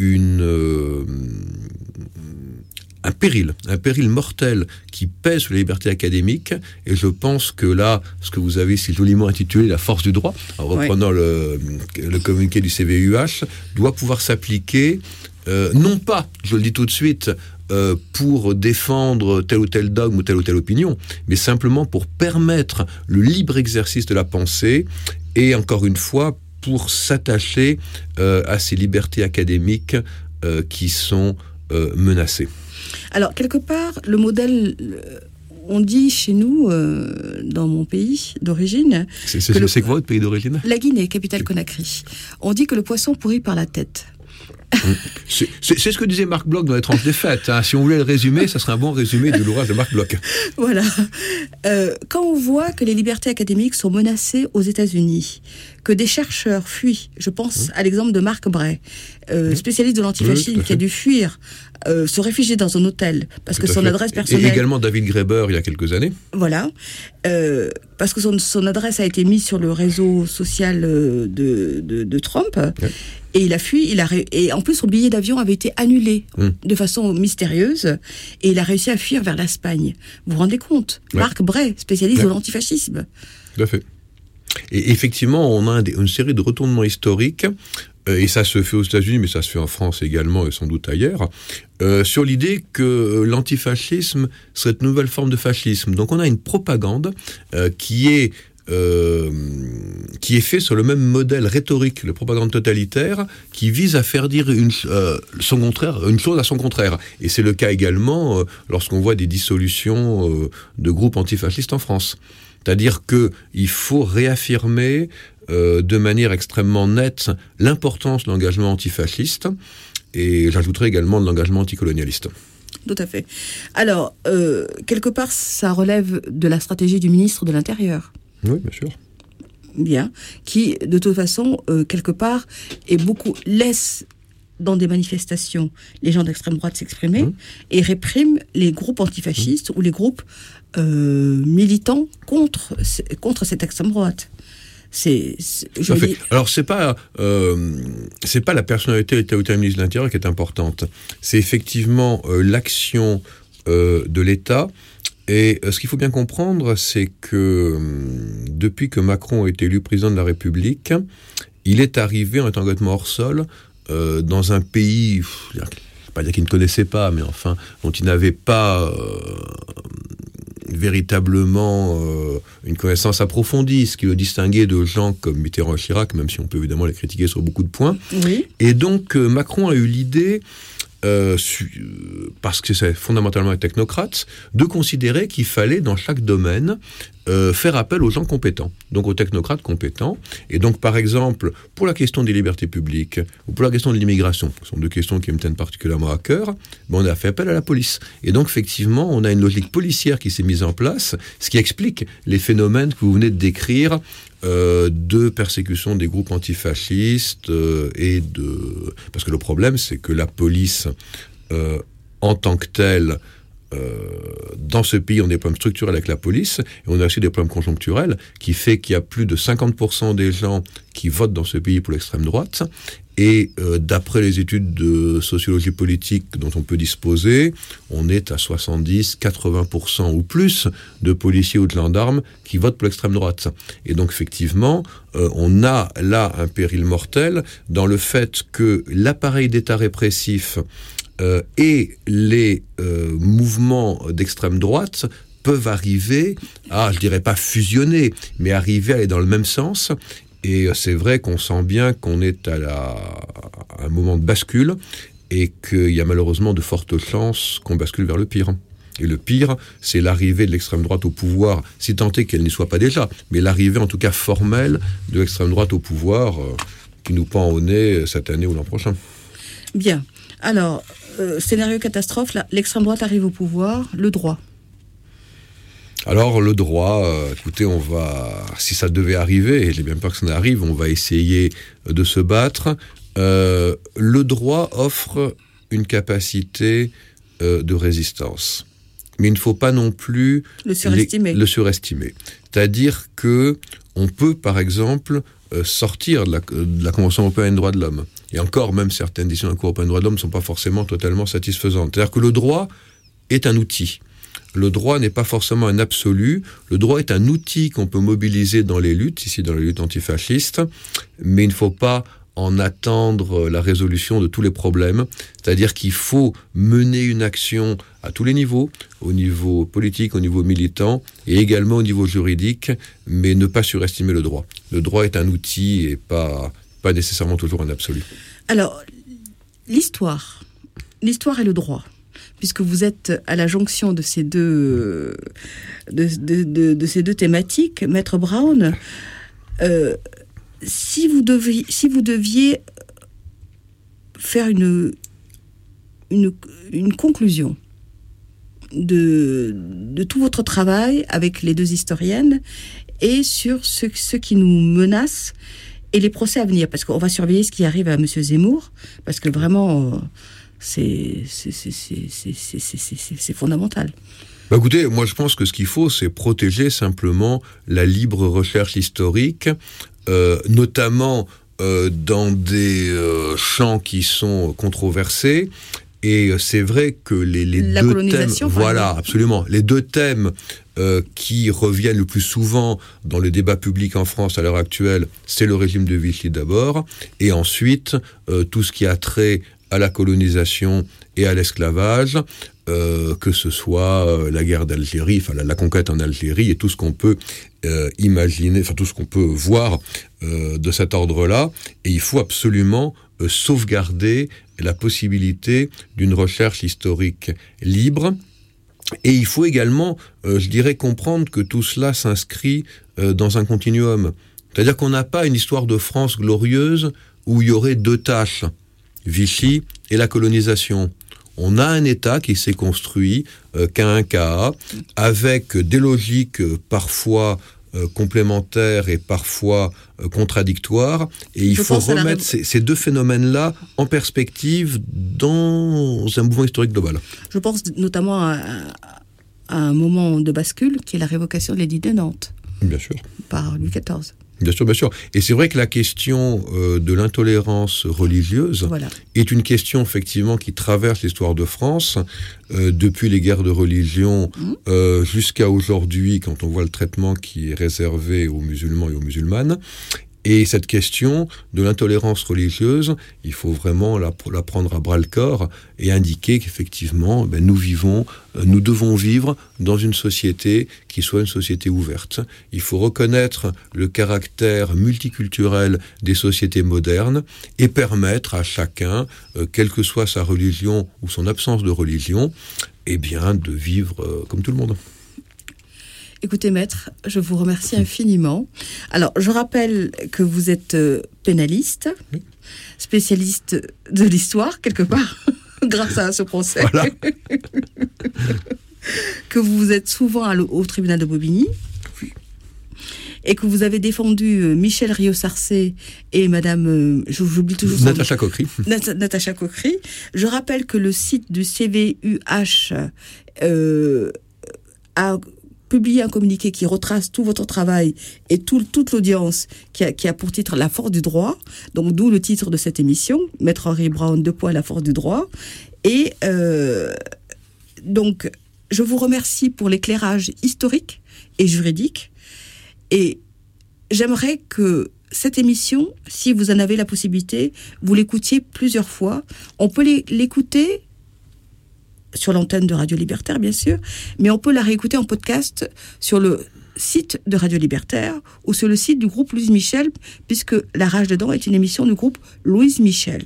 un péril mortel qui pèse sur les libertés académiques, et je pense que là, ce que vous avez si joliment intitulé la force du droit, en reprenant le communiqué du CVUH, doit pouvoir s'appliquer, non pas, je le dis tout de suite, pour défendre tel ou tel dogme ou telle opinion, mais simplement pour permettre le libre exercice de la pensée, et encore une fois, pour s'attacher à ces libertés académiques qui sont menacées. Alors, quelque part, le modèle, on dit chez nous, dans mon pays d'origine... C'est quoi votre pays d'origine ? La Guinée, capitale Conakry. On dit que le poisson pourrit par la tête. C'est ce que disait Marc Bloch dans les tranches des fêtes. Si on voulait le résumer, ça serait un bon résumé de l'ouvrage de Marc Bloch. Voilà. Quand on voit que les libertés académiques sont menacées aux États-Unis, que des chercheurs fuient, je pense à l'exemple de Marc Bray, spécialiste de l'antifascisme, qui a dû fuir, se réfugier dans un hôtel parce que son adresse personnelle... Et également David Graeber, il y a quelques années. Voilà. Parce que son adresse a été mise sur le réseau social de Trump. Ouais. Et il a fui, et en plus son billet d'avion avait été annulé de façon mystérieuse, et il a réussi à fuir vers l'Espagne. Vous vous rendez compte ? Marc Bray, spécialiste de l'antifascisme. Tout à fait. Et effectivement, on a une série de retournements historiques, et ça se fait aux États-Unis, mais ça se fait en France également, et sans doute ailleurs, sur l'idée que l'antifascisme serait une nouvelle forme de fascisme. Donc on a une propagande qui est fait sur le même modèle rhétorique, la propagande totalitaire, qui vise à faire dire une chose à son contraire. Et c'est le cas également lorsqu'on voit des dissolutions de groupes antifascistes en France. C'est-à-dire qu'il faut réaffirmer de manière extrêmement nette l'importance de l'engagement antifasciste, et j'ajouterai également de l'engagement anticolonialiste. Tout à fait. Alors, quelque part, ça relève de la stratégie du ministre de l'Intérieur. Oui, bien sûr. Bien. Qui, de toute façon, quelque part, laisse dans des manifestations les gens d'extrême droite s'exprimer et réprime les groupes antifascistes ou les groupes militants contre cette extrême droite. Alors, c'est pas la personnalité du ministre de l'Intérieur qui est importante. C'est effectivement l'action de l'État. Et ce qu'il faut bien comprendre, c'est que depuis que Macron a été élu président de la République, il est arrivé en étant complètement hors sol dans un pays, je ne vais pas dire qu'il ne connaissait pas, mais enfin, dont il n'avait pas véritablement une connaissance approfondie, ce qui le distinguait de gens comme Mitterrand et Chirac, même si on peut évidemment les critiquer sur beaucoup de points. Oui. Et donc, Macron a eu l'idée... parce que c'est fondamentalement un technocrate, de considérer qu'il fallait dans chaque domaine faire appel aux gens compétents, donc aux technocrates compétents. Et donc, par exemple, pour la question des libertés publiques ou pour la question de l'immigration, ce sont deux questions qui me tiennent particulièrement à cœur, on a fait appel à la police. Et donc, effectivement, on a une logique policière qui s'est mise en place, ce qui explique les phénomènes que vous venez de décrire, de persécution des groupes antifascistes parce que le problème, c'est que la police, en tant que telle, dans ce pays, on a des problèmes structurels avec la police, et on a aussi des problèmes conjoncturels, qui fait qu'il y a plus de 50% des gens qui votent dans ce pays pour l'extrême droite. Et d'après les études de sociologie politique dont on peut disposer, on est à 70-80% ou plus de policiers ou de gendarmes qui votent pour l'extrême droite. Et donc effectivement, on a là un péril mortel dans le fait que l'appareil d'État répressif et les mouvements d'extrême droite peuvent arriver à, je dirais pas fusionner, mais arriver à aller dans le même sens. Et c'est vrai qu'on sent bien qu'on est à un moment de bascule et qu'il y a malheureusement de fortes chances qu'on bascule vers le pire. Et le pire, c'est l'arrivée de l'extrême droite au pouvoir, si tant est qu'elle n'y soit pas déjà, mais l'arrivée en tout cas formelle de l'extrême droite au pouvoir qui nous pend au nez cette année ou l'an prochain. Bien. Alors, scénario catastrophe, là, l'extrême droite arrive au pouvoir, le droit. Alors, le droit, écoutez, on va, si ça devait arriver, et j'ai bien peur que ça n'arrive, on va essayer de se battre. Le droit offre une capacité de résistance. Mais il ne faut pas non plus le surestimer. C'est-à-dire que on peut, par exemple, sortir de la Convention européenne des droits de l'homme. Et encore, même certaines décisions de la Cour européenne des droits de l'homme ne sont pas forcément totalement satisfaisantes. C'est-à-dire que le droit est un outil. Le droit n'est pas forcément un absolu. Le droit est un outil qu'on peut mobiliser dans les luttes, ici dans les luttes antifascistes, mais il ne faut pas en attendre la résolution de tous les problèmes. C'est-à-dire qu'il faut mener une action à tous les niveaux, au niveau politique, au niveau militant, et également au niveau juridique, mais ne pas surestimer le droit. Le droit est un outil et pas nécessairement toujours un absolu. Alors, l'histoire et le droit, puisque vous êtes à la jonction de ces deux, de ces deux thématiques, Maître Brown, si vous deviez faire une conclusion de tout votre travail avec les deux historiennes et sur ce qui nous menace et les procès à venir, parce qu'on va surveiller ce qui arrive à M. Zemmour, parce que vraiment... C'est fondamental. Bah écoutez, moi je pense que ce qu'il faut, c'est protéger simplement la libre recherche historique, notamment dans des champs qui sont controversés. Et c'est vrai que les deux thèmes, voilà, absolument, les deux thèmes qui reviennent le plus souvent dans le débat public en France à l'heure actuelle, c'est le régime de Vichy d'abord, et ensuite tout ce qui a trait à la colonisation et à l'esclavage, que ce soit la guerre d'Algérie, enfin la conquête en Algérie et tout ce qu'on peut imaginer, enfin tout ce qu'on peut voir de cet ordre-là. Et il faut absolument sauvegarder la possibilité d'une recherche historique libre. Et il faut également, je dirais, comprendre que tout cela s'inscrit dans un continuum. C'est-à-dire qu'on n'a pas une histoire de France glorieuse où il y aurait deux tâches, Vichy et la colonisation. On a un État qui s'est construit, cas un, cas A, avec des logiques parfois complémentaires et parfois contradictoires, et il faut remettre ces deux phénomènes-là en perspective dans un mouvement historique global. Je pense notamment à un moment de bascule qui est la révocation de l'édit de Nantes. Bien sûr. Par Louis XIV. Bien sûr, bien sûr. Et c'est vrai que la question de l'intolérance religieuse est une question effectivement qui traverse l'histoire de France depuis les guerres de religion jusqu'à aujourd'hui, quand on voit le traitement qui est réservé aux musulmans et aux musulmanes. Et cette question de l'intolérance religieuse, il faut vraiment la prendre à bras-le-corps et indiquer qu'effectivement, nous devons vivre dans une société qui soit une société ouverte. Il faut reconnaître le caractère multiculturel des sociétés modernes et permettre à chacun, quelle que soit sa religion ou son absence de religion, de vivre comme tout le monde. Écoutez, maître, je vous remercie infiniment. Alors, je rappelle que vous êtes pénaliste, spécialiste de l'histoire, quelque part, grâce à ce procès. Voilà. Que vous êtes souvent au tribunal de Bobigny. et que vous avez défendu Michel Rio-Sarcé et Madame, j'oublie toujours son Natacha Coquery. Natacha Coquery. Je rappelle que le site du CVUH a publié un communiqué qui retrace tout votre travail et toute l'audience qui a pour titre La force du droit, donc d'où le titre de cette émission, Maître Henri Brown, 2 points, La force du droit. Et donc, je vous remercie pour l'éclairage historique et juridique. Et j'aimerais que cette émission, si vous en avez la possibilité, vous l'écoutiez plusieurs fois. On peut l'écouter sur l'antenne de Radio Libertaire, bien sûr, mais on peut la réécouter en podcast sur le site de Radio Libertaire ou sur le site du groupe Louise Michel, puisque La Rage dedans est une émission du groupe Louise Michel.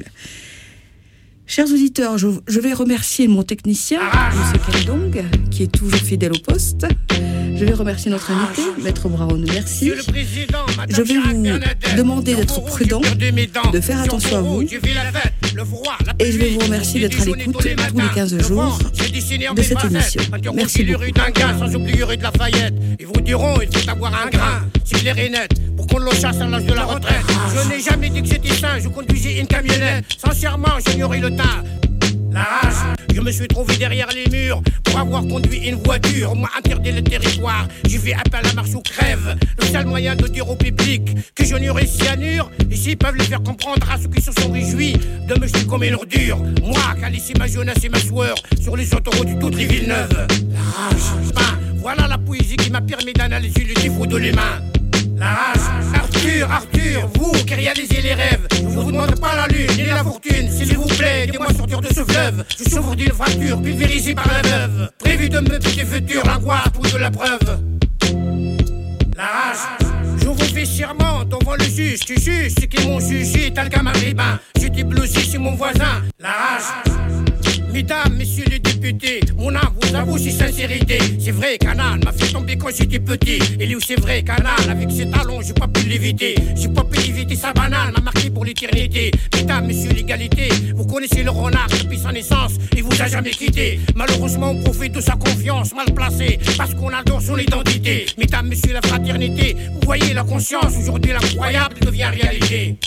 Chers auditeurs, je vais remercier mon technicien, M. Kendong, qui est toujours fidèle au poste. Je vais remercier notre invité, Maître Brown. Merci. Je vais vous demander d'être prudent, de faire attention à vous. Et je vais vous remercier d'être à l'écoute tous les 15 jours de cette émission. Merci beaucoup. Sans oublier rue de Lafayette. Ils vous diront, il faut avoir un grain, si l'air est net, pour qu'on le chasse à l'âge de la retraite. Je n'ai jamais dit que j'étais sain, je conduisais une camionnette. Sincèrement, j'ignorais le temps. La rage, je me suis trouvé derrière les murs pour avoir conduit une voiture. On m'a interdit le territoire, j'y vais à la marche ou crève. Le seul moyen de dire au public que je n'aurai cyanure, ici peuvent les faire comprendre à ceux qui se sont réjouis de me jeter comme une ordure. Moi, qui a laissé ma jeunesse et ma sueur sur les autoroutes de toutes les villes neuves. La rage, ben, voilà la poésie qui m'a permis d'analyser le défaut de l'humain. La rage, Arthur, vous qui réalisez les rêves, je vous demande pas la lune ni la fortune, s'il vous plaît, aidez-moi à sortir de ce fleuve. Je souffre d'une fracture pulvérisée par la veuve, prévu de me piquer futur, l'angoisse ou de la preuve. La rage, je vous fais serment devant le juge qui juge ceux qui m'ont jugé, tel qu'un maghrébin. J'étais blousé chez mon voisin. La rage, mesdames, messieurs les députés, mon âme vous avoue si sincérité. C'est vrai qu'Anna m'a fait tomber quand j'étais petit. Et lui c'est vrai qu'Anna, avec ses talons, j'ai pas pu l'éviter. J'ai pas pu éviter sa banane, m'a marqué pour l'éternité. Mesdames, messieurs l'égalité, vous connaissez le renard depuis sa naissance, il vous a jamais quitté. Malheureusement on profite de sa confiance mal placée, parce qu'on adore son identité. Mesdames, messieurs la fraternité, vous voyez la conscience, aujourd'hui l'incroyable devient réalité.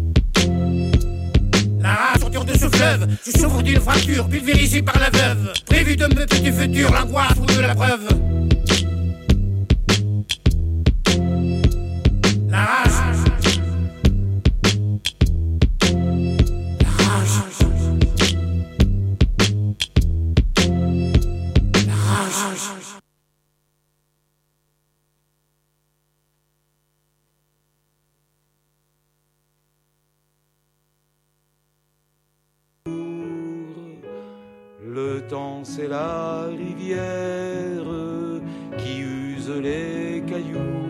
La rage, sortir de ce fleuve, je souffre d'une fracture pulvérisée par la veuve, prévu de me petit futur, l'angoisse ou de la preuve. La rage, la rage, la rage. Le temps c'est la rivière qui use les cailloux,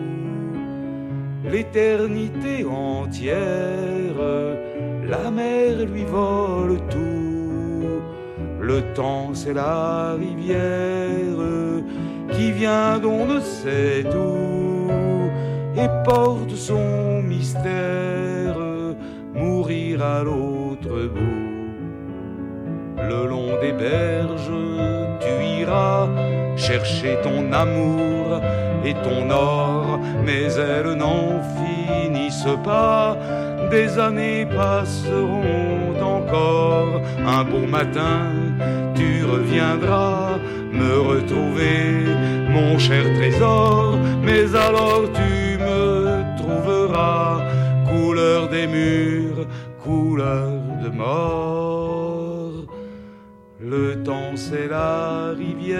l'éternité entière, la mer lui vole tout. Le temps c'est la rivière qui vient d'on ne sait d'où et porte son mystère, mourir à l'autre bout. Le long des berges, tu iras chercher ton amour et ton or, mais elles n'en finissent pas. Des années passeront encore. Un beau matin, tu reviendras me retrouver, mon cher trésor. Mais alors tu me trouveras couleur des murs, couleur de mort. Le temps c'est la rivière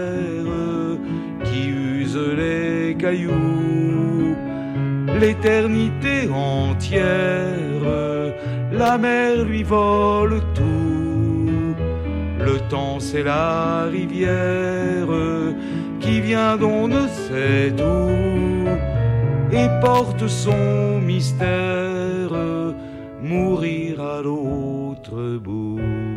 qui use les cailloux, l'éternité entière, la mer lui vole tout. Le temps c'est la rivière qui vient d'on ne sait d'où et porte son mystère, mourir à l'autre bout.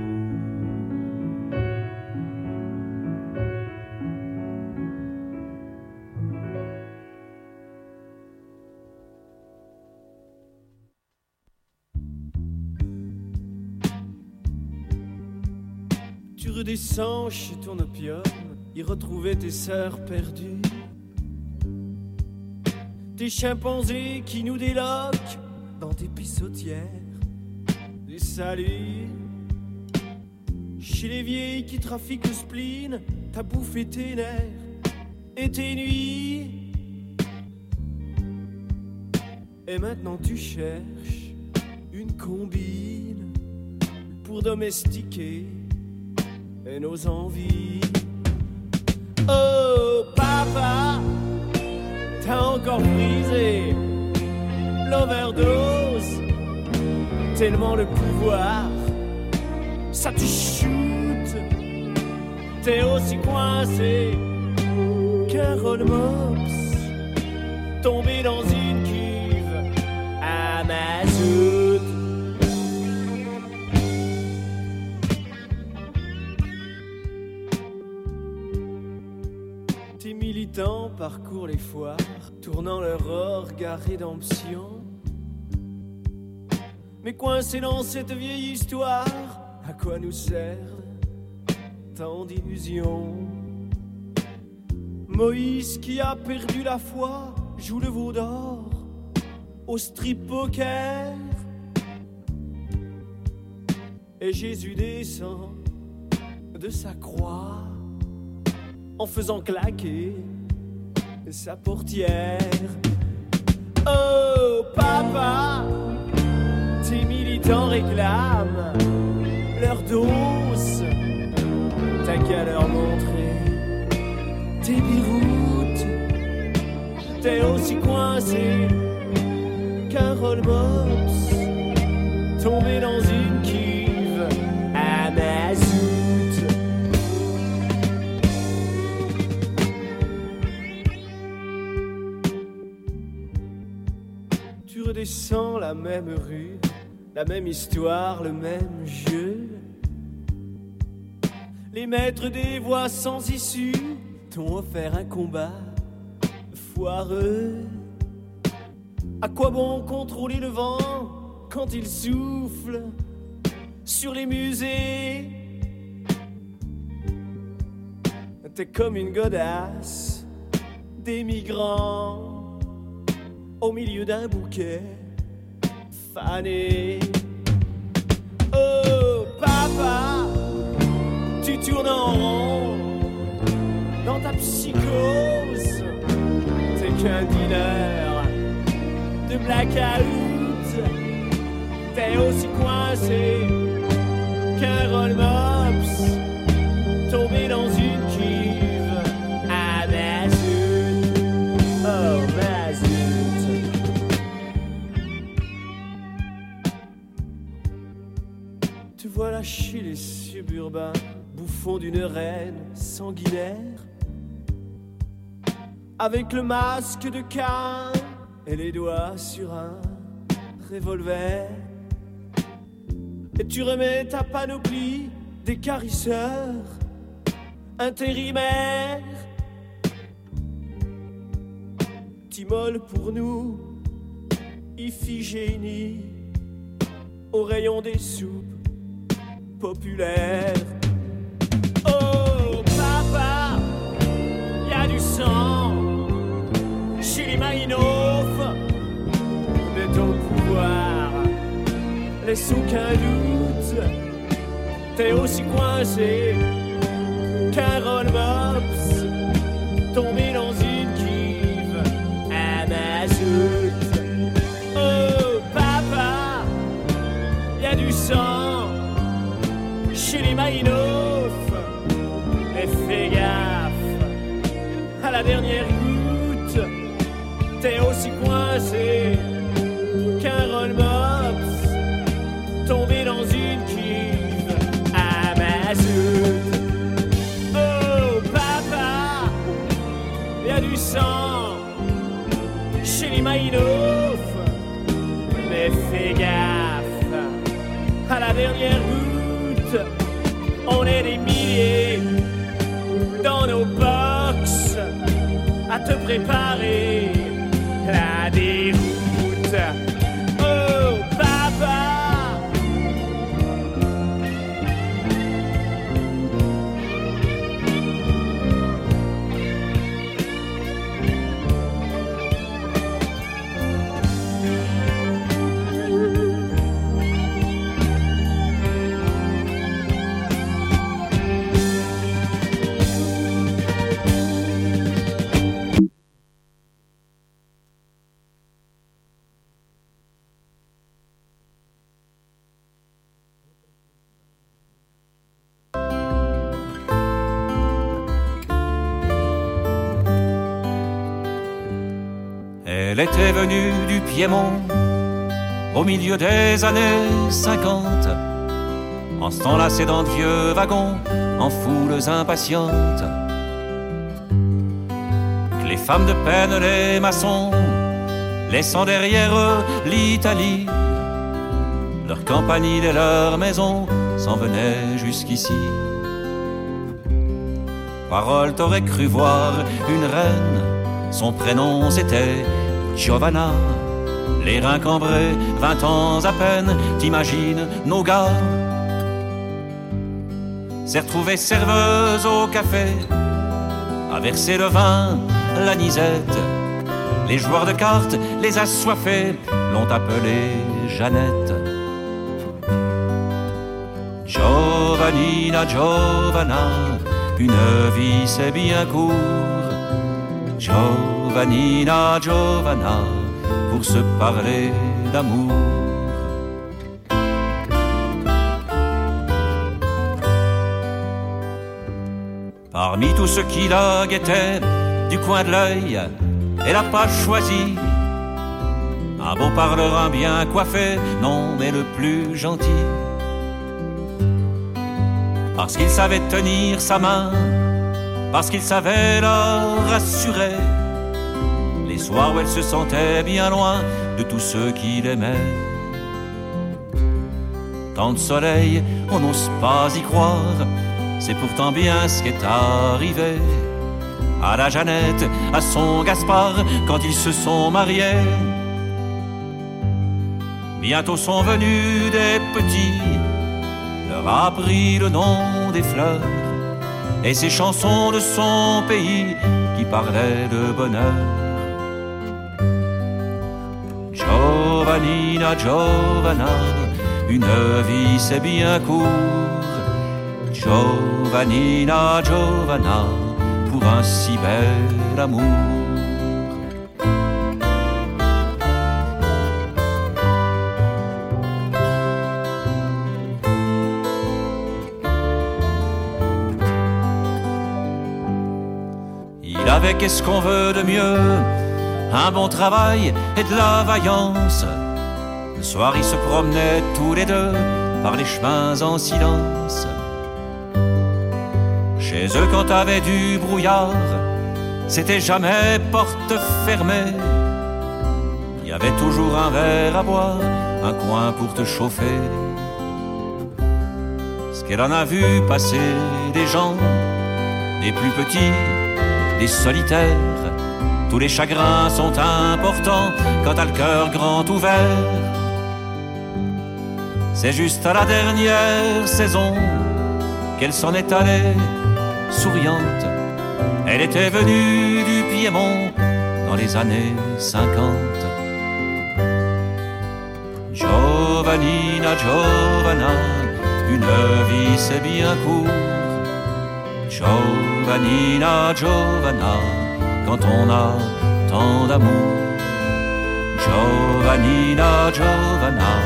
Tu redescends chez ton opium, y retrouver tes sœurs perdues. des chimpanzés qui nous déloquent dans des pissotières, des salés. Chez les vieilles qui trafiquent le spleen, t'as bouffé tes nerfs et tes nuits. Et maintenant tu cherches une combine pour domestiquer nos envies. Oh papa, t'as encore brisé l'overdose, tellement le pouvoir ça te shoot. T'es aussi coincé qu'un roll mops tombé dans une cuve à mazout. Tes militants parcourent les foires, tournant leur regard rédemption. Mais coincés dans cette vieille histoire, à quoi nous servent tant d'illusions? Moïse qui a perdu la foi joue le veau d'or au strip poker. Et Jésus descend de sa croix en faisant claquer sa portière. Oh papa, tes militants réclament leur dose, t'as qu'à leur montrer tes biroutes. T'es aussi coincé qu'un roll mops tombé dans une cuve à mazout. Tu redescends la même rue, la même histoire, le même jeu. Les maîtres des voies sans issue t'ont offert un combat foireux. À quoi bon contrôler le vent quand il souffle sur les musées? T'es comme une godasse des migrants au milieu d'un bouquet fané. Oh papa, tu tournes en rond dans ta psychose. T'es qu'un dealer de blackout. T'es aussi coincé qu'un roll mops tombé dans une cuve à mazout. Oh mazout. Te voilà chez les suburbains, bouffon d'une reine sanguinaire, avec le masque de Cain et les doigts sur un revolver. Et tu remets ta panoplie d'écarisseurs intérimaires. T'immole pour nous, Iphigénie, au rayon des soupes populaires. Oh papa, y'a du sang chez les Maïnof, mais ton pouvoir laisse aucun doute. T'es aussi coincé qu'un roll mops tombé dans une cuve à mazout. Oh papa, y'a du sang chez les Maïnof, mais fais gaffe à la dernière goutte. T'es aussi coincé qu'un roll mops tombé dans une cuve à mazout. Oh papa, y'a du sang chez les Maïnof, mais fais gaffe à la dernière goutte. On est des milliers dans nos box à te préparer la déroute. Oh papa, Elle était venue du Piémont au milieu des années 50, en se temps-lassé dans de vieux wagons, en foules impatientes. Que les femmes de peine, les maçons, laissant derrière eux l'Italie, leur campanile et leur maison s'en venaient jusqu'ici. Parole, t'aurais cru voir une reine, son prénom c'était Giovanna. Les reins cambrés, 20 ans à peine, t'imagines nos gars. S'est retrouvée serveuse au café, a versé le vin, l'anisette. Les joueurs de cartes, les assoiffés, l'ont appelée Jeannette. Giovannina, Giovanna, une vie c'est bien court. Giovannina, Giovanna, pour se parler d'amour. Parmi tous ceux qui la guettaient du coin de l'œil, elle n'a pas choisi un beau parleur, un bien coiffé, non, mais le plus gentil. Parce qu'il savait tenir sa main, parce qu'il savait la rassurer, les soirs où elle se sentait bien loin de tous ceux qui l'aimaient. Tant de soleil, on n'ose pas y croire, c'est pourtant bien ce qui est arrivé à la Jeannette, à son Gaspard, quand ils se sont mariés. Bientôt sont venus des petits, leur a appris le nom des fleurs et ces chansons de son pays qui parlaient de bonheur. Giovannina, Giovanna, une vie c'est bien court. Giovannina, Giovanna, pour un si bel amour. Il avait qu'est-ce qu'on veut de mieux, un bon travail et de la vaillance. Le soir ils se promenaient tous les deux par les chemins en silence. Chez eux quand t'avais du brouillard, c'était jamais porte fermée. Il y avait toujours un verre à boire, un coin pour te chauffer. Ce qu'elle en a vu passer des gens, des plus petits, des solitaires. Tous les chagrins sont importants quand t'as le cœur grand ouvert. C'est juste à la dernière saison qu'elle s'en est allée souriante. Elle était venue du Piémont dans les années 50. Giovannina, Giovanna, une vie c'est bien court. Giovannina, Giovanna, quand on a tant d'amour. Giovannina, Giovanna.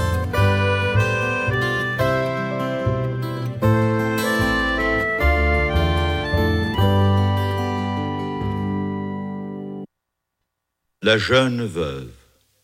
La jeune veuve.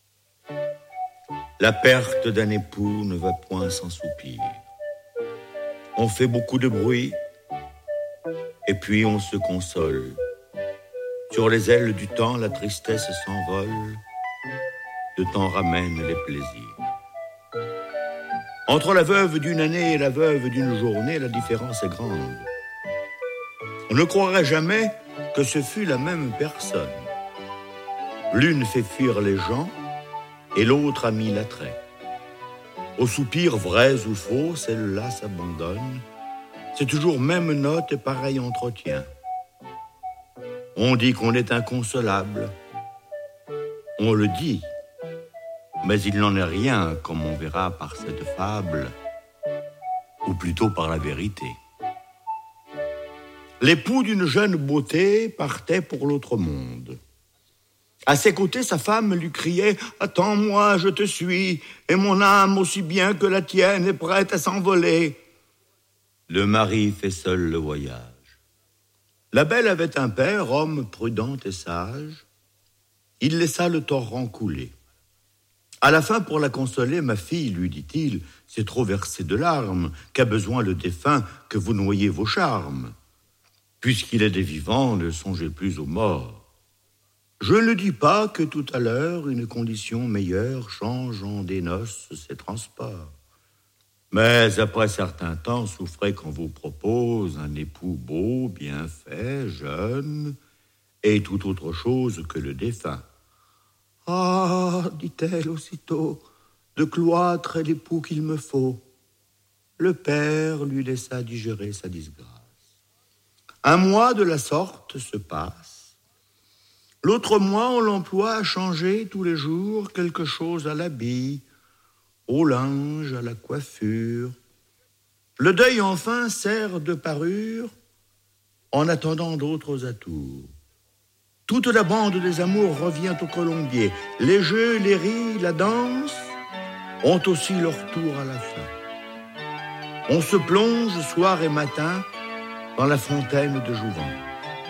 La perte d'un époux ne va point sans soupir. On fait beaucoup de bruit, et puis on se console. Sur les ailes du temps, la tristesse s'envole. Le temps ramène les plaisirs. Entre la veuve d'une année et la veuve d'une journée, la différence est grande. On ne croirait jamais que ce fût la même personne. L'une fait fuir les gens et l'autre a mis l'attrait. Aux soupirs vrais ou faux, celle-là s'abandonne. C'est toujours même note et pareil entretien. On dit qu'on est inconsolable. On le dit, mais il n'en est rien, comme on verra par cette fable, ou plutôt par la vérité. L'époux d'une jeune beauté partait pour l'autre monde. À ses côtés, sa femme lui criait « Attends-moi, je te suis, et mon âme aussi bien que la tienne est prête à s'envoler. » Le mari fait seul le voyage. La belle avait un père, homme prudent et sage. Il laissa le torrent couler. À la fin, pour la consoler, ma fille, lui dit-il, c'est trop versé de larmes, qu'a besoin le défunt que vous noyez vos charmes. Puisqu'il est des vivants, ne songez plus aux morts. Je ne dis pas que tout à l'heure, une condition meilleure change en des noces ses transports. Mais après certain temps, souffrez qu'on vous propose un époux beau, bien fait, jeune, et tout autre chose que le défunt. Ah, dit-elle aussitôt, de cloître est l'époux qu'il me faut. Le père lui laissa digérer sa disgrâce. Un mois de la sorte se passe. L'autre mois, on l'emploie à changer tous les jours quelque chose à l'habit, au linge, à la coiffure. Le deuil, enfin, sert de parure en attendant d'autres atours. Toute la bande des amours revient au colombier. Les jeux, les rires, la danse ont aussi leur tour à la fin. On se plonge soir et matin dans la fontaine de jouvence.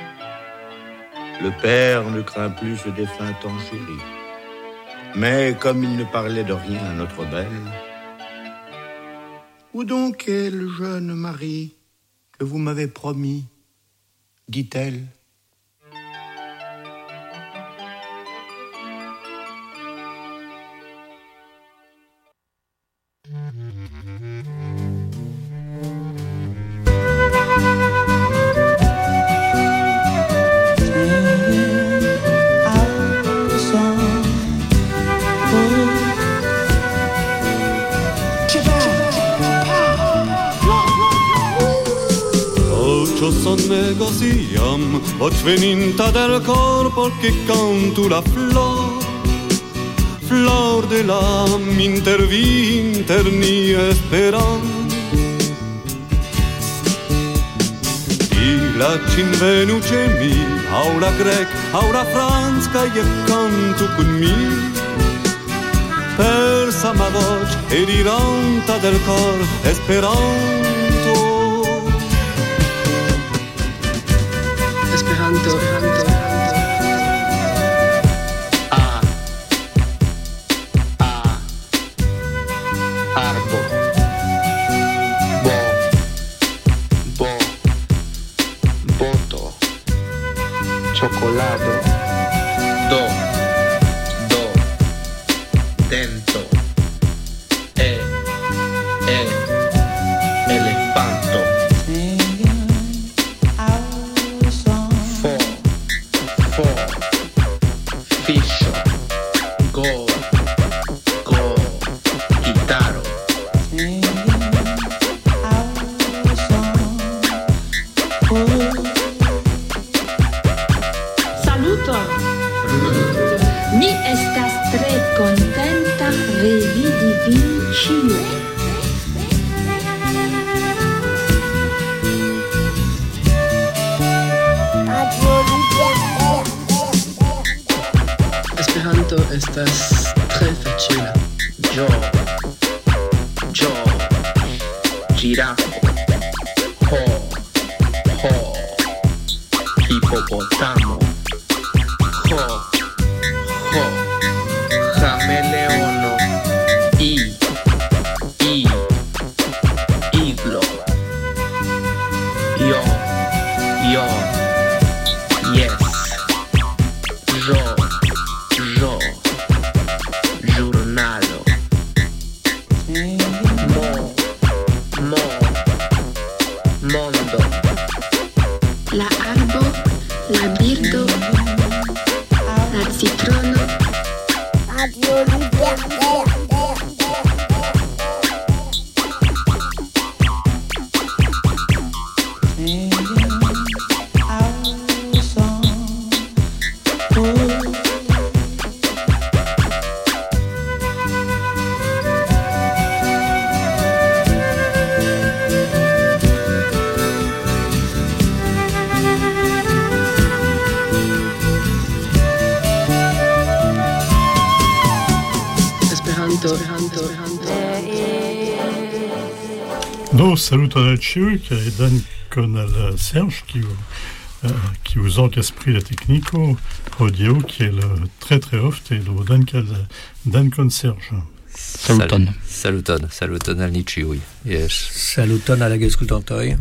Le père ne craint plus ce défunt tant chéri. Mais comme il ne parlait de rien à notre belle, où donc est le jeune mari que vous m'avez promis, dit-elle. Veninta del corpo che canto la flor de l'âme interni esperant. I la cinvenuce mi, aula grec, aula franca e canto con mi. Persa ma voce e diranta del cor esperanto. Esperanto. Arbo. Boto. Cioccolato. Do. Dento. Elefanto. Fiscio, go, chitarro. Saluto! Mi estas tre contenta revidi vin ĉiuj. Esperanto estas tre facila. Yo, girafo, ho, hipopotamo, ho, cameleono, iglo, yo, yes, yo, giornalo, mondo, La arbo, la birdo, la citrono. Do saluton al ĉiuj kaj dankon al Serge, kiu qui vous orchestri la technique audio qui est le très très oft et le Dankon Serge. Saluton al ni ĉiuj. Yes. Saluton al la geskultantoj.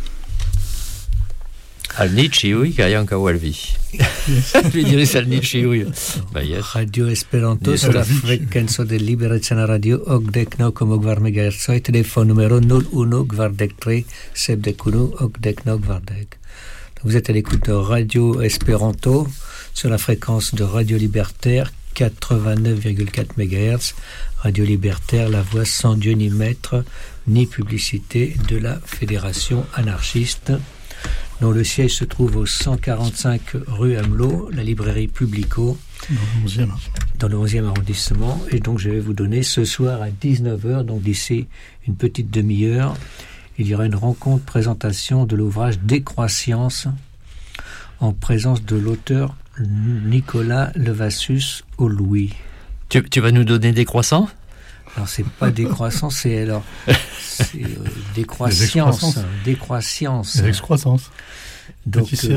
Al ni ĉiuj kaj ankaŭ al vi. Vi diris al ni ĉiuj. Radio Esperanto sur la frekvenco de Liberecana Radio 89,4 MHz, téléphone numéro 01 43 71 89 40. Vous êtes à l'écoute de Radio Esperanto sur la fréquence de Radio Libertaire 89,4 MHz. Radio Libertaire, la voix sans Dieu ni maître, ni publicité de la Fédération anarchiste, dont le siège se trouve au 145 rue Amelot, la librairie Publico, dans le 11e arrondissement. Et donc je vais vous donner ce soir à 19h, donc d'ici une petite demi-heure, il y aura une rencontre présentation de l'ouvrage Décroissance en présence de l'auteur Nicolas Levassus au Louis. Tu vas nous donner des croissants? Alors c'est pas décroissance, c'est décroissance. Des excroissances. Donc